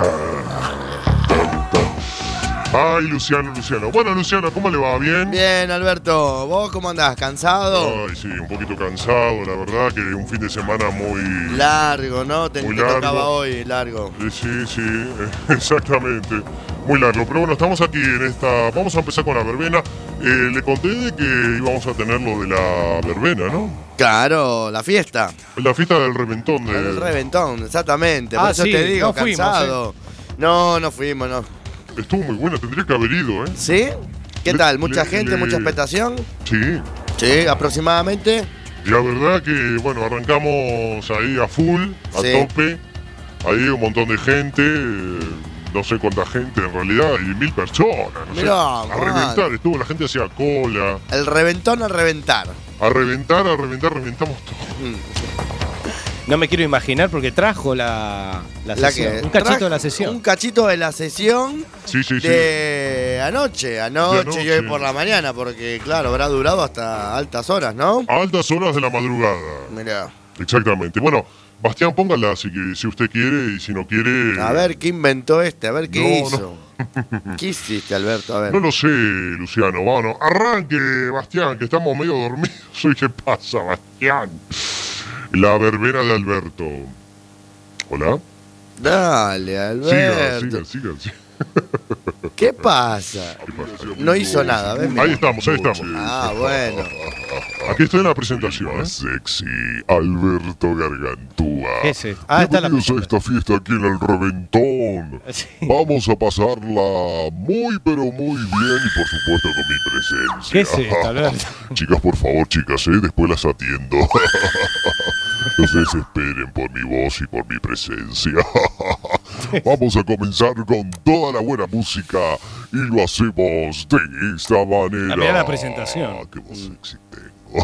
Ay, Luciano, Luciano. Bueno, Luciano, ¿cómo le va? ¿Bien?
Bien, Alberto. ¿Vos cómo andás? ¿Cansado?
Ay, sí, un poquito cansado, la verdad que un fin de semana muy...
Largo, ¿no? Te,
Muy
te
largo.
tocaba hoy, largo.
Eh, Sí, sí, eh, exactamente. Muy largo. Pero bueno, estamos aquí en esta... Vamos a empezar con la verbena. Eh, le conté de que íbamos a tener lo de la verbena, ¿no?
Claro, la fiesta.
La fiesta del reventón. De...
El reventón, exactamente. Por
Ah,
eso
sí,
te digo,
no fuimos,
cansado. No, no fuimos, no.
Estuvo muy buena, tendría que haber ido, ¿eh?
¿Sí? ¿Qué
Le-
tal? ¿Mucha
le-
gente,
le-
mucha expectación?
Sí.
Sí, aproximadamente.
Y la verdad que, bueno, arrancamos ahí a full, a
Sí.
tope. Ahí un montón de gente, eh, no sé cuánta gente en realidad, y mil personas. No sé,
Mirá,
a
man.
reventar, estuvo, la gente hacía cola.
El reventón al reventar.
A reventar, a reventar, reventamos todo.
Mm.
No me quiero imaginar porque trajo la, la
La
sesión.
que
Un cachito
traje-
de la sesión.
Un cachito de la sesión
Sí, sí, sí.
de anoche, anoche,
De
y hoy
anoche.
por la mañana, porque claro, habrá durado hasta altas horas, ¿no?
A altas horas de la madrugada.
Mirá.
Exactamente. Bueno, Bastián, póngala si, que- si usted quiere y si no quiere...
A ver qué inventó este, a ver qué
No,
hizo. ¿Qué hiciste, Alberto? A ver.
No lo sé, Luciano. Bueno, arranque, Bastián, que estamos medio dormidos. ¿Y qué pasa, Bastián? La verbena de Alberto. ¿Hola?
Dale,
Sigan,
Alberto.
sigan, sigan, sigan.
¿Qué pasa?
¿Qué pasa?
No hizo nada, ¿ves? Mira.
Ahí estamos, ahí estamos.
Ah, bueno.
Aquí estoy en la presentación, ¿eh? Sexy, Alberto Gargantúa.
¿Qué es esto? Ah, está la
Bienvenidos a esta fiesta aquí en el Reventón.
Sí.
Vamos a pasarla muy, pero muy bien y por supuesto con mi presencia.
¿Qué es esto, Alberto?
Chicas, por favor, chicas, ¿eh? Después las atiendo. No se desesperen por mi voz y por mi presencia. Vamos a comenzar con toda la buena música y lo hacemos de esta manera.
Mira la presentación.
¡Qué voz sexy tengo!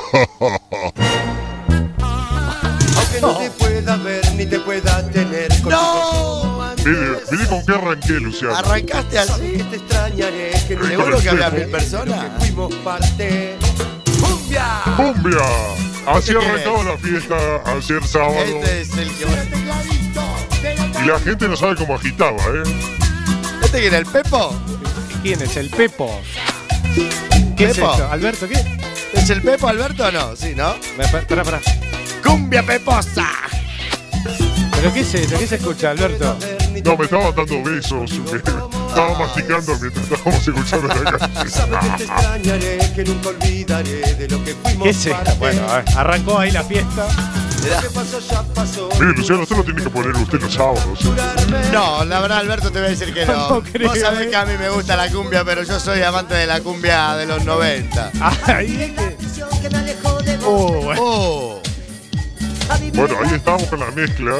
Aunque no te pueda ver ni te pueda tener.
¡No!
Mire, mire con qué arranqué, Luciano.
¿Arrancaste así?
Te extrañaré que no
¿Seguro que había mil personas?
fuimos parte. ¡Cumbia!
¡Cumbia! Así
¿Este
arrancaba la fiesta ayer sábado.
Este es el que...
Y la gente no sabe cómo agitaba, ¿eh?
¿Este quién es el Pepo?
¿Quién es el Pepo? ¿Qué es
¿Pepo?
esto? ¿Alberto qué?
¿Es el Pepo Alberto o no? Sí, ¿no?
Pará, pará.
¡Cumbia Peposa!
¿Pero qué es eso? ¿Qué se escucha, Alberto?
No, me estaban dando besos. Me estaba masticando mientras estábamos escuchando la canción.
Sabes que te extrañaré, que nunca olvidaré de lo que fuimos
¿Qué es esto?
parte.
Bueno, a ver, arrancó ahí la fiesta.
Lo que pasó ya pasó.
Mire, Luciano, usted lo tiene que poner usted los sábados.
No, la verdad, Alberto, te voy a decir que no.
No creo,
Vos sabés
eh.
que a mí me gusta la cumbia, pero yo soy amante de la cumbia de los noventa.
Ahí es que... Oh, bueno.
¡Oh!
Bueno, ahí estábamos con la mezcla.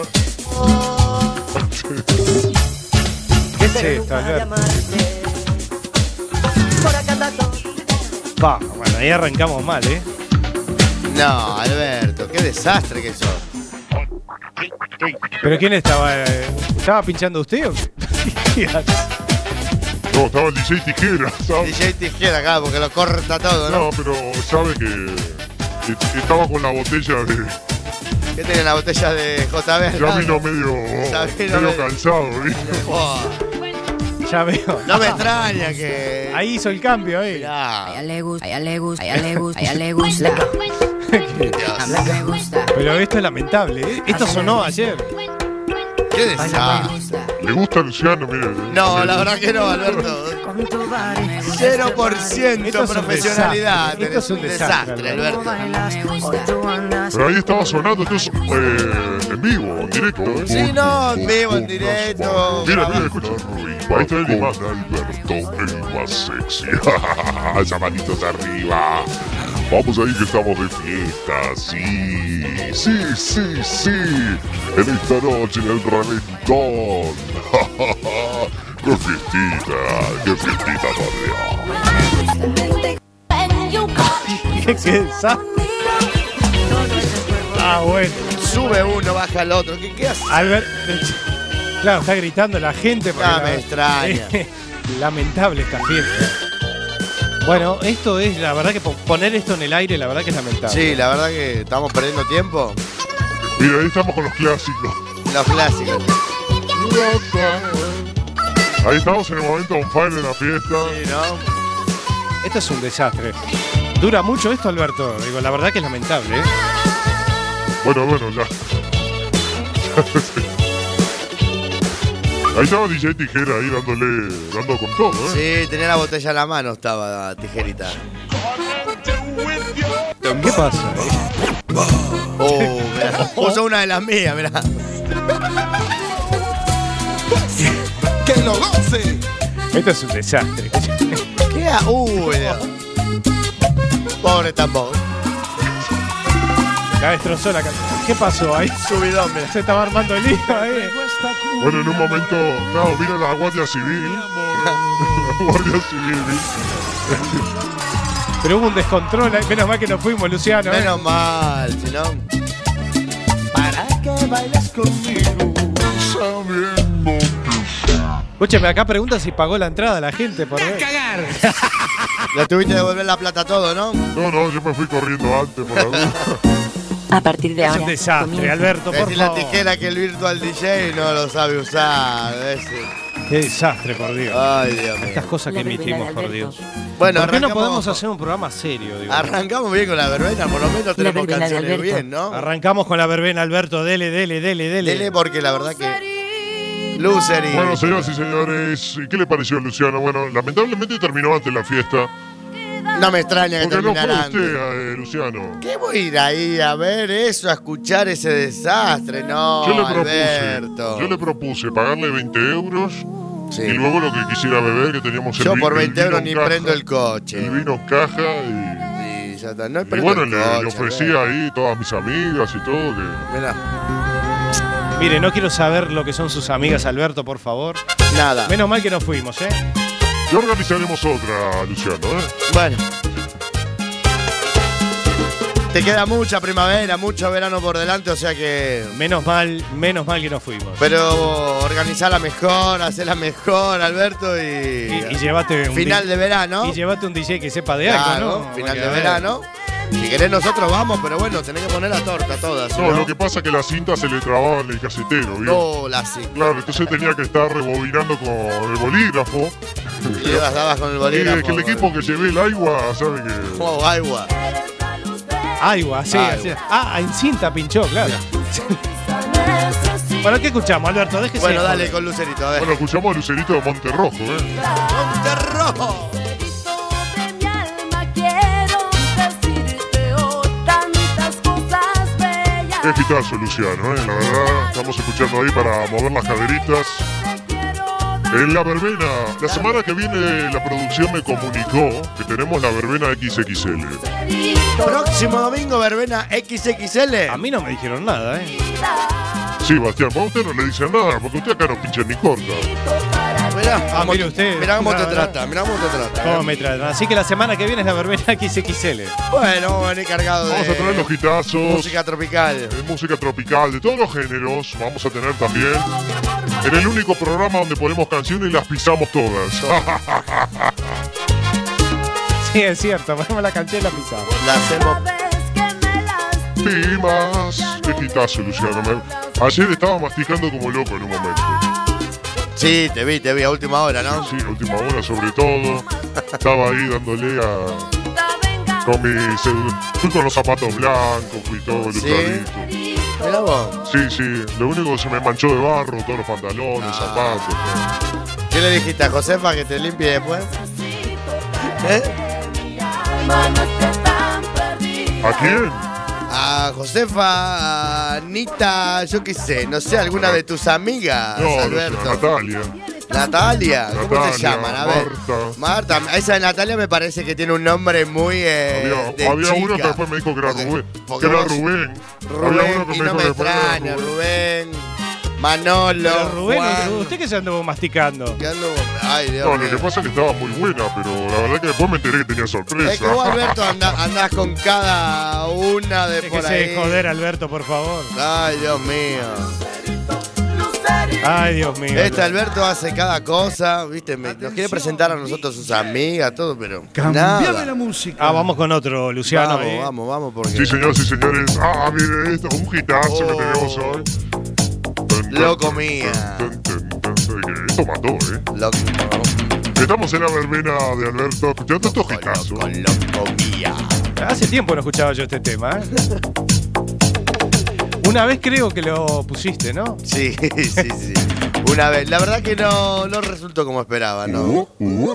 ¿Qué es esto, Alberto? Va, bueno, ahí arrancamos mal, ¿eh?
No, Alberto, qué desastre que sos.
¿Pero quién estaba? eh, ¿Estaba pinchando usted o qué?
No, estaba el D J Tijera. ¿sabes?
D J Tijera acá, porque lo corta todo, ¿no?
No, pero sabe que que estaba con la botella de.
¿Qué tiene la botella de J B?
Ya vino medio,
Ya vino
medio
medio-
cansado, ¿viste?
Oh,
Ya veo.
no me extraña que...
Ahí hizo el cambio, ahí.
Mirá.
A ella le gusta, a ella le gusta, a ella le gusta, a ella le gusta. A mí me gusta.
Pero esto es lamentable, ¿eh? Esto sonó ayer.
Qué
A ella me
desastre.
gusta.
Le gusta a Luciano, mire.
No, la verdad que no, Alberto.
Con tu body.
Cero por ciento
Esto es un
profesionalidad.
desastre. Esto es un desastre,
Alberto.
A mí me gusta.
Pero ahí estaba sonando, esto es eh, en vivo, en directo. ¿eh?
Sí, no, en vivo, en directo.
Mira, mira, escucha. Ahí está el más. Alberto, el más sexy. Esa manitos arriba. Vamos ahí que estamos de fiesta, sí, sí, sí, sí. En esta noche en el reventón. ¡Qué fiestita! ¡Qué fiestita, padre!
¿Qué, qué desastre? Ah, bueno.
Sube uno, baja el otro. ¿Qué, qué haces?
Albert. Claro, está gritando la gente. porque
Ah,
la-
me extraña.
Lamentable esta fiesta. Bueno, esto es, la verdad que po- poner esto en el aire, la verdad que es lamentable.
Sí, la verdad que estamos perdiendo tiempo.
Mira, ahí estamos con los clásicos.
Los clásicos.
Ahí estamos en el momento on fire de la fiesta.
Sí, ¿no?
Esto es un desastre. ¿Dura mucho esto, Alberto? Digo, la verdad que es lamentable, ¿eh?
Bueno, bueno, ya. Ahí estaba D J Tijera ahí dándole, dando con todo, ¿eh?
Sí, tenía la botella en la mano, estaba Tijerita.
¿Qué pasa?
Oh, mirá. Puso una de las mías, mirá.
¡Que lo goce!
Esto es un desastre.
¿Qué ha? Uh, mirá. Pobre tambor.
La destrozó la canción. ¿Qué pasó ahí?
Subidón, mirá.
Se estaba armando el lío ahí.
Bueno, en un momento, claro, vino la Guardia Civil. La Guardia Civil, ¿viste?
Pero hubo un descontrol ahí. Menos mal que nos fuimos, Luciano. ¿eh?
Menos mal, si no.
Para que bailes conmigo.
Sabiendo que
Escúcheme, acá pregunta si pagó la entrada la gente por ver.
¡Cagar!
Le tuviste que devolver la plata todo, ¿no?
No, no, yo me fui corriendo antes por la duda.
A partir de
Es
ahora.
un desastre,
comienza.
Alberto, por
Decir la
favor.
tijera que el virtual D J no lo sabe usar. ese.
Qué desastre, por Dios.
Ay, Dios mío.
Estas cosas que
La verbena
emitimos,
de
por
Alberto.
Dios.
Bueno,
¿Por qué no
arrancamos-
podemos hacer un programa serio? Digo?
Arrancamos bien con la verbena, por lo menos tenemos
verbena de
canciones
Alberto.
bien, ¿no?
Arrancamos con la verbena, Alberto. Dele, dele, dele, dele.
Dele porque la verdad que... Loser y...
Bueno, señoras y señores, ¿qué le pareció a Luciano? Bueno, lamentablemente terminó antes la fiesta.
No me extraña que
Porque no fue
terminara
usted,
antes.
eh, Luciano.
¿Qué voy a ir ahí a ver eso, a escuchar ese desastre? No,
Yo le propuse,
Alberto.
yo le propuse pagarle veinte euros
Sí.
y luego lo que quisiera beber, que teníamos el
Yo
vi-
por
el
veinte
vino
euros
en
ni
caja,
prendo el coche.
El vino en caja y,
Y ya está. No
y
prendo
bueno,
el
le,
coche,
le ofrecía ahí todas mis amigas y todo. Que,
Mirá.
Mire, no quiero saber lo que son sus amigas, Alberto, por favor.
Nada.
Menos mal que no fuimos, ¿eh?
Y organizaremos otra, Luciano, ¿eh?
Bueno. Te queda mucha primavera, mucho verano por delante, o sea que...
Menos mal, menos mal que no fuimos.
Pero organizala mejor, hacela mejor, Alberto, y...
Y, y llevate un
final
di-
de verano.
Y llevate un D J que sepa de
Claro,
algo, ¿no?
final
Porque,
de
a ver,
verano. Si querés nosotros vamos, pero bueno, tenés que poner la torta todas.
No, lo que pasa es que la cinta se le trababa en el casetero, ¿vio?
No, la cinta.
Claro, entonces tenía que estar rebobinando con el bolígrafo.
Y las dabas con el
Y
bolígrafo.
es que el equipo que llevé el agua, sabe que...
Oh, agua.
Agua, sí,
Agua.
así. Ah, en cinta pinchó, claro. Bueno, ¿qué escuchamos, Alberto? Déjese.
Bueno,
de
dale
joder.
con Lucerito, a ver.
Bueno, escuchamos a Lucerito de Monterrojo, ¿eh?
Monterrojo.
Qué hitazo, Luciano, ¿eh? La verdad, estamos escuchando ahí para mover las caderitas. En la verbena, la semana que viene la producción me comunicó que tenemos la verbena equis equis ele.
Próximo domingo, verbena equis equis ele.
A mí no me dijeron nada, ¿eh?
Sí, Bastián, a usted no le dicen nada, porque usted acá no pincha ni corta.
Mirá,
Ah,
cómo-
mire usted.
mirá cómo
Nada,
te
nada.
trata, mirá cómo te trata.
¿Cómo
¿eh?
me tratan? Así que la semana que viene es la verbena equis equis ele.
Bueno, vamos a venir cargados de
Vamos a traer los hitazos,
música tropical.
eh, música tropical, de todos los géneros. Vamos a tener también en el único programa donde ponemos canciones y las pisamos todas.
Sí, es cierto. Ponemos la canción y la pisamos.
La hacemos.
Pimas. Qué hitazo, Luciano. Me- Ayer estaba masticando como loco en un momento.
Sí, te vi, te vi a última hora, ¿no?
Sí, última hora sobre todo. Estaba ahí dándole a... Con mi... Fui con los zapatos blancos, fui todo
Sí.
ilustradito.
Mirá vos.
Sí, sí. Lo único que se me manchó de barro, todos los pantalones,
Ah.
zapatos. ¿no?
¿Qué le dijiste a Josefa que te limpie después? ¿Eh?
¿A quién?
A Josefa, a Anita, yo qué sé, no sé, alguna de tus amigas,
No,
Alberto.
Luciano, Natalia.
Natalia, ¿cómo
Natalia,
se llaman? A ver.
Marta.
Marta, esa de Natalia me parece que tiene un nombre muy eh,
Había,
de
había
chica.
uno que después me dijo que era
Porque-
Rubén.
porque
Que era
vos-
Rubén. Había
Rubén,
uno que
y
me
no
dijo
me
que después era
extraña,
Rubén.
Rubén, Manolo,
Pero Rubén,
Juan.
¿usted qué se anduvo masticando?
¿Qué ando? Ay, Dios
No,
mío.
lo que pasa es que estaba muy buena, pero la verdad que después me enteré que tenía sorpresa.
Es que vos, Alberto, anda- andás con cada una de por
Déjese
ahí.
de joder, Alberto, por favor.
Ay, Dios mío.
Ay, Dios mío.
Este Alberto hace cada cosa, ¿viste? Me- nos quiere presentar a nosotros sus amigas, todo, pero nada.
la música.
Ah, vamos con otro, Luciano.
Vamos,
eh.
vamos, vamos, porque
Sí, señoras y señores. Ah, mire esto, un hitazo que
Oh.
tenemos hoy.
Lo comía.
Esto mató, ¿eh?
lo,
Estamos en la verbena de Alberto escuchando estos hitazos.
lo, lo comía.
Hace tiempo no escuchaba yo este tema, ¿eh? Una vez creo que lo pusiste, ¿no?
Sí, sí, sí. Una vez. La verdad que no, no resultó como esperaba, ¿no?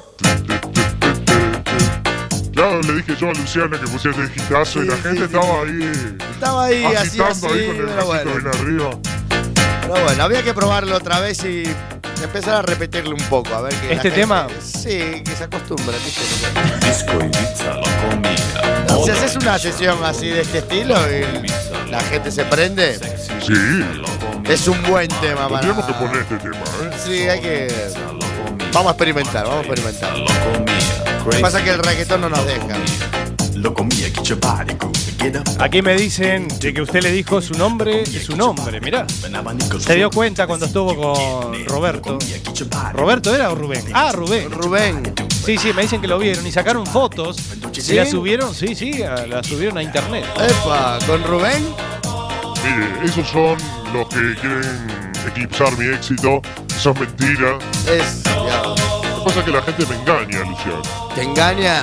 Claro, le dije yo a Luciana que pusiese el hitazo y la
Sí,
gente
sí,
estaba ahí
Estaba ahí así,
agitando
así,
ahí con el
pero
bracito
bueno.
bien arriba.
Pero bueno, había que probarlo otra vez y empezar a repetirlo un poco, a ver que la
¿Este
gente-
tema?
Sí, que se acostumbra, ¿viste?
Disco Ibiza lo comía.
Si haces una sesión así de este estilo y la gente se prende,
Sí,
es un buen tema para...
tendríamos que poner este tema, ¿eh?
Sí, hay que... Vamos a experimentar, vamos a experimentar. Lo que pasa es que el reggaetón no nos deja.
Lo comía, Kichaparico.
Aquí me dicen de que usted le dijo su nombre y su nombre, mirá. Se dio cuenta cuando estuvo con Roberto. ¿Roberto era o Rubén? Ah, Rubén.
Rubén.
Sí, sí, me dicen que lo vieron y sacaron fotos.
¿Sí?
Y la subieron, sí, sí, a- la subieron a internet.
Epa, ¿con Rubén?
Mire, esos son los que quieren eclipsar mi éxito. Eso es mentira.
Es... ya.
Lo que pasa es que la gente me engaña, Luciano.
¿Te engaña?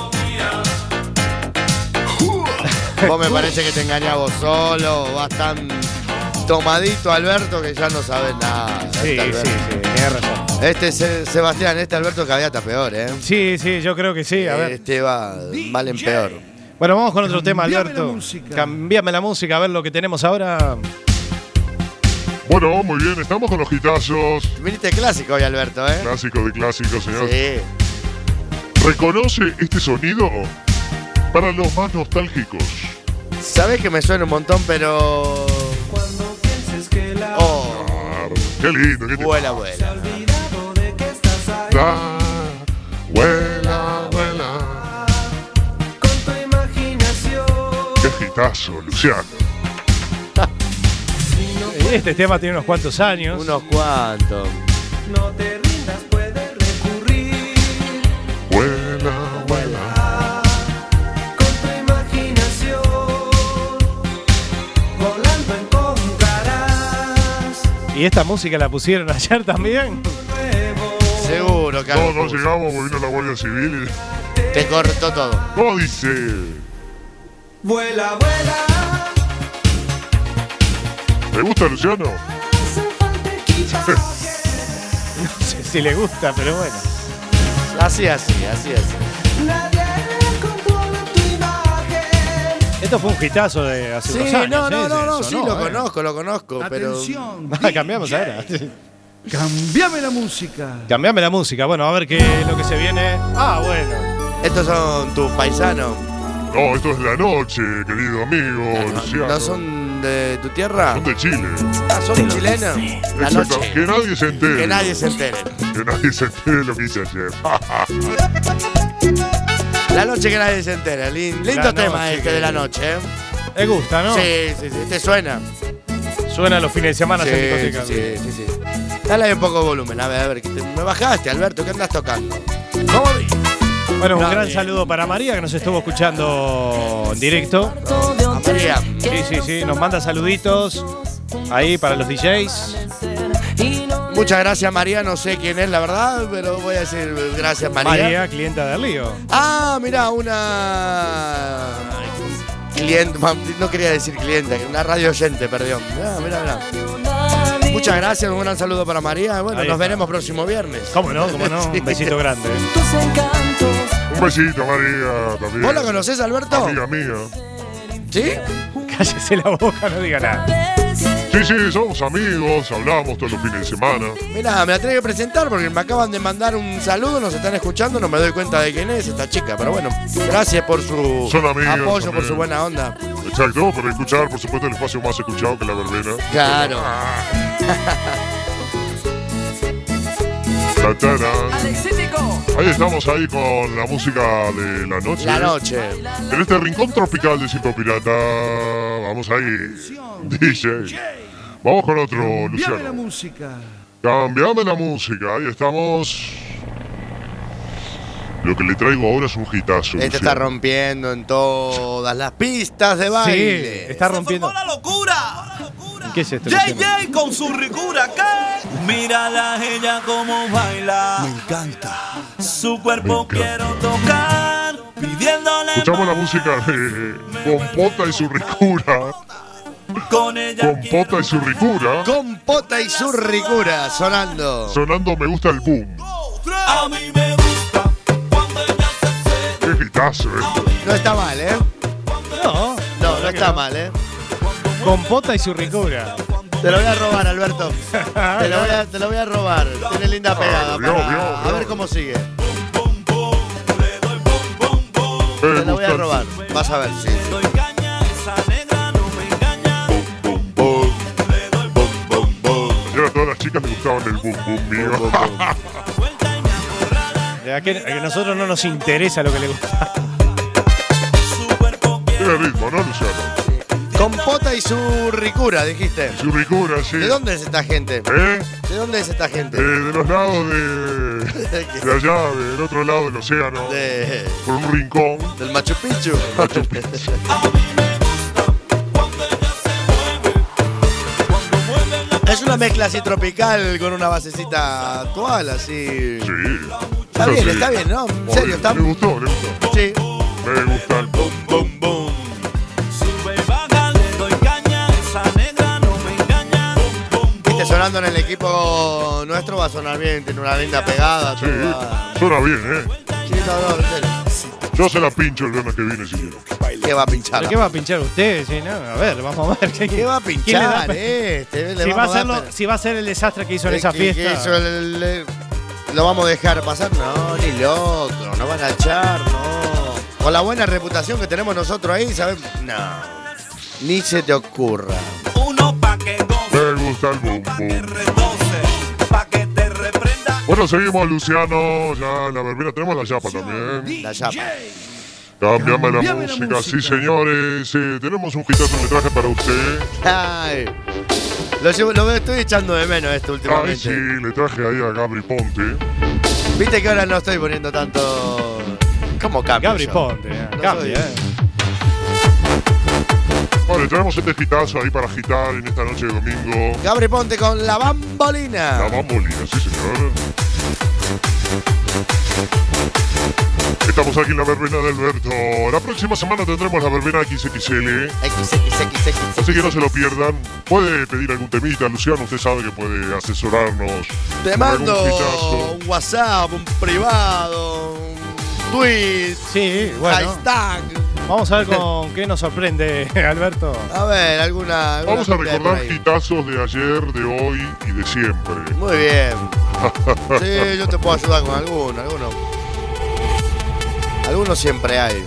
Vos me parece que te engañas vos solo, vas tan tomadito, Alberto, que ya no sabes nada.
Sí,
Este Alberto.
sí, sí, tenés razón.
Este Se- Sebastián, este Alberto cada día está peor, ¿eh?
Sí, sí, yo creo que sí, a ver.
Este va mal en peor.
Bueno, vamos con otro tema,
Cambiame
Alberto.
la música.
Cambiame la música, a ver lo que tenemos ahora.
Bueno, muy bien, estamos con los hitazos.
Viniste clásico hoy, Alberto, ¿eh?
Clásico de clásicos, señor.
Sí.
¿Reconoce este sonido? Para los más nostálgicos.
Sabés que me suena un montón, pero... Oh,
Qué lindo, qué
Vuela, vuela.
Ah, vuela, vuela.
Con tu imaginación.
Qué hitazo, Luciano.
Este tema tiene unos cuantos años.
Unos cuantos.
No te rindas, puedes recurrir.
Vuela, vuela.
Con tu imaginación. Volando encontrarás.
¿Y esta música la pusieron ayer también?
Seguro que
No,
algo
no
puso.
llegamos porque vino la Guardia Civil y...
Te cortó todo.
¿Cómo dice?
Vuela, vuela.
¿Te gusta, Luciano?
No sé si le gusta, pero bueno.
Así, así, así, así.
Nadie controla tu imagen.
Esto fue un hitazo de hace
Sí,
unos años.
no, no,
¿eh?
no, no,
Eso
sí,
no,
lo
¿eh?
conozco, lo conozco,
Atención.
Ah, cambiamos ahora.
Cambiame la música.
Cambiame la música. Bueno, a ver qué es lo que se viene. Ah, bueno.
pero... Estos son tus paisanos.
No, esto es La Noche, querido amigo
No,
Luciano.
¿no son de tu tierra?
Son de Chile.
Ah, ¿son chilenos? La
Exacto.
noche.
Que nadie se entere.
Que nadie se entere.
Que nadie se entere lo que hice ayer.
La noche que nadie se entere. Lin- Lindo
La
tema
noche
este
que-
de la noche, ¿eh?
Me gusta, ¿no?
Sí, sí, sí. ¿Te suena?
Suena los fines de semana
Sí,
en discoteca.
sí, sí, sí. Dale ahí un poco de volumen. A ver, a ver. que te- Me bajaste, Alberto. ¿Qué andas tocando? ¿Cómo vi?
Bueno, un
No,
gran
bien.
saludo para María que nos estuvo escuchando en directo.
A María.
Sí, sí, sí. Nos manda saluditos ahí para los D Js.
Muchas gracias, María. No sé quién es, la verdad, pero voy a decir gracias, María.
María, clienta del Río.
Ah, mirá, una cliente, no quería decir cliente, una radio oyente, perdón. Mirá, mirá, mirá. Muchas gracias, un gran saludo para María. Bueno,
Ahí
nos
está.
veremos próximo viernes.
¿Cómo no? ¿Cómo no?
Sí.
Un besito grande.
Un besito, María, también.
¿Vos la conocés, Alberto?
Amiga mía.
¿Sí?
Cállese la boca, no diga nada.
Sí, sí, somos amigos, hablamos todos los fines de semana.
Mirá, me la tengo que presentar porque me acaban de mandar un saludo, nos están escuchando, no me doy cuenta de quién es esta chica, pero bueno, gracias por su
Son amigos
apoyo, por
también.
su buena onda.
Exacto, para escuchar, por supuesto, el espacio más escuchado que la verbena.
Claro.
Tatarán. Ahí estamos ahí con la música de la noche.
La noche.
En este rincón tropical de Circo Pirata. Vamos ahí. D J. Vamos con otro,
Cambiame la
Luciano.
música.
Cambiame la música. Ahí estamos. Lo que le traigo ahora es un hitazo.
Este está
Luciano.
rompiendo en todas las pistas de baile.
Sí, está rompiendo.
¡La locura!
¿Qué es esto?
J
Luciano?
J con su ricura, ¿qué? Mírala ella como baila.
Me encanta.
Su cuerpo
Me encanta.
quiero tocar, pidiéndole
Escuchamos la
más.
música de Compota y su ricura.
Con ella
Compota y su ricura.
Compota y su ricura sonando.
Sonando Me Gusta el Boom.
a mí me gusta cuando ella se
Qué hitazo esto.
No está mal, ¿eh?
No,
No, no está mal, ¿eh?
Compota y su ricura.
Te lo voy a robar, Alberto. Te lo voy a, te lo voy a robar. Tiene linda pegada.
vio,
para-
vio,
A
vio.
ver cómo sigue.
Me
Te la voy
gusta
a
el
robar. Vas a ver, sí.
doy caña, esa negra no me engaña.
Bum, bum. Ayer a todas las chicas les gustaban el boom boom mío.
A que, a que a nosotros no nos interesa lo que le gusta.
Tiene ritmo, ¿no, Luciano?
Compota y su ricura, dijiste.
Su ricura, sí.
¿De dónde es esta gente?
¿Eh?
¿De dónde es esta
Eh,
gente?
de los lados de. De allá, del otro lado del océano.
De-
Por un rincón.
Del Machu Picchu.
Machu Picchu.
Es una mezcla así tropical con una basecita actual, así.
Sí.
Está
Eso
bien,
sí.
está bien, ¿no? En
Muy
serio,
bien.
está.
Le gustó, le gustó.
Sí.
Me gusta el boom boom boom.
Sube y baja, le doy caña, esa negra no me engaña.
Viste, sonando en el equipo nuestro va a sonar bien, tiene una linda pegada.
Sí,
todo va-
suena bien, ¿eh?
Sí, no, no, en serio.
Yo se la pincho el viernes que viene si quiero.
¿Qué va a pinchar?
¿Pero qué va a pinchar usted? Sí, no, a ver, vamos a ver. ¿Qué,
¿Qué va a
quién le da-
pinchar este? Le
Si va, a
vamos
ser lo-
dar-
si va a ser el desastre que hizo en
¿Qué-
esa
qué-
fiesta.
qué hizo el- el- ¿Lo vamos a dejar pasar? No, ni loco, no van a echar, no. Con la buena reputación que tenemos nosotros ahí, ¿sabes? No, ni se te ocurra.
Uno pa' que goce,
Me gusta el boom boom.
R doce.
Bueno, seguimos, Luciano. Ya en la verbena tenemos la yapa también.
La yapa.
Cambiame la música. Sí, señores. Eh, tenemos un hitazo que traje para usted.
Ay. Lo, llevo- lo estoy echando de menos esto
Ay,
últimamente.
sí, le traje ahí a Gabri Ponte.
Viste que ahora no estoy poniendo tanto. ¿Cómo cambio?
Gabri
yo?
Ponte, eh,
No
cambia,
soy-
eh.
Vale, traemos este hitazo ahí para agitar en esta noche de domingo.
Gabri Ponte con la bambolina.
La bambolina, sí, señor. Estamos aquí en la verbena de Alberto. La próxima semana tendremos la verbena X X L.
X, X, X, X.
Así que no se lo pierdan. Puede pedir algún temita, Luciano. Usted sabe que puede asesorarnos.
Te
con
mando
algún hitazo.
un WhatsApp, un privado, un tweet,
Sí, bueno.
hashtag.
Vamos a ver con qué nos sorprende, Alberto.
A ver, alguna. alguna
Vamos a
copia de por
recordar
ahí.
hitazos de ayer, de hoy y de siempre.
Muy bien. Sí, yo te puedo ayudar con alguno, alguno. Algunos siempre hay.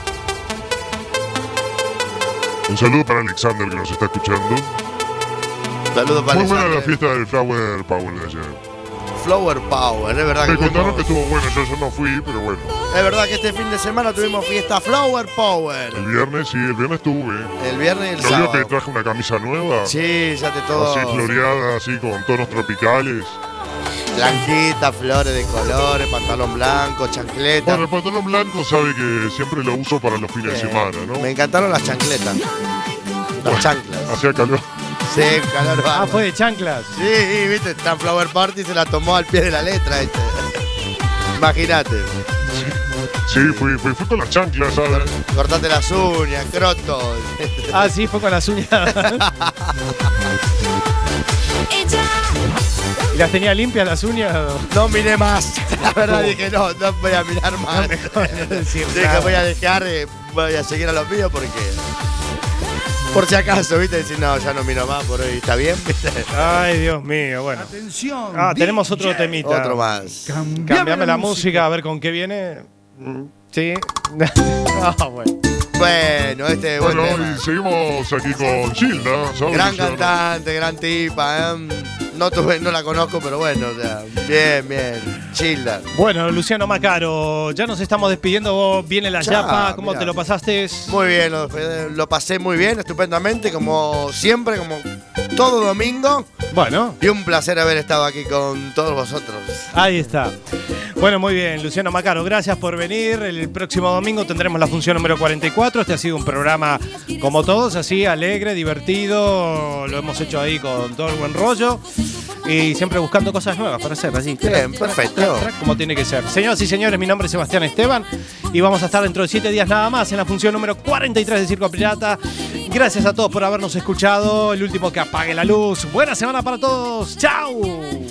Un saludo para Alexander que nos está escuchando.
Saludos para
Muy buena la
Alexander.
fiesta del Flower Power de ayer.
Flower Power, es verdad
Me
que
contaron que
tuvimos-
estuvo bueno, yo, yo no fui, pero bueno.
es verdad que este fin de semana tuvimos fiesta Flower Power.
El viernes, sí, el viernes estuve.
El viernes y el
¿No vio que
sábado.
traje una camisa nueva?
Sí, ya te todo.
Así floreada, así con tonos tropicales.
Blanquita, flores de colores, pantalón blanco, chancleta.
Bueno, el pantalón blanco sabe que siempre lo uso para los fines de
Eh,
semana, ¿no?
Me encantaron las chancletas. Las chanclas.
Hacía calor.
Sí, calor
Ah,
bárbaro.
fue de chanclas.
Sí, viste, está Flower Party y se la tomó al pie de la letra este. Imagínate.
Sí, fui, fui, fui con las chanclas, ¿sabes?
Cortate las uñas, crotos.
Ah, sí, fue con las uñas. ¿Y las tenía limpias las uñas?
No miré más. La verdad dije, no, no voy a mirar más.
decir
Dije,
nada.
voy a dejar, eh, voy a seguir a los míos porque. Por si acaso, viste, decir, no, ya no miro más por hoy, ¿está bien? ¿Viste?
Ay, Dios mío, bueno.
Atención.
Ah, tenemos otro
D J.
temita.
Otro más.
Cambiame la música, a ver con qué viene. Sí. Ah, bueno.
Bueno, este buen
Bueno,
tema.
y seguimos aquí con Gilda, ¿sabes?
Gran
Luciano?
cantante, gran tipa. ¿eh? No, tuve, no la conozco, pero bueno, o sea, bien, bien. Childa.
Bueno, Luciano Macaro, ya nos estamos despidiendo. Viene la
Ya,
yapa. ¿Cómo
mirá.
te lo pasaste?
Muy bien, lo, lo pasé muy bien, estupendamente, como siempre, como todo domingo.
Bueno,
Y un placer haber estado aquí con todos vosotros.
ahí está. Bueno, muy bien, Luciano Macaro, gracias por venir. El próximo domingo tendremos la función número cuarenta y cuatro. Este ha sido un programa como todos, así, alegre, divertido. Lo hemos hecho ahí con todo el buen rollo. Y siempre buscando cosas nuevas para hacer, así.
Bien, perfecto.
Track, track, como tiene que ser. Señoras y señores, mi nombre es Sebastián Esteban y vamos a estar dentro de siete días nada más en la función número cuarenta y tres de Circo Pirata. Gracias a todos por habernos escuchado. El último que apague la luz. Buena semana para todos. ¡Chao!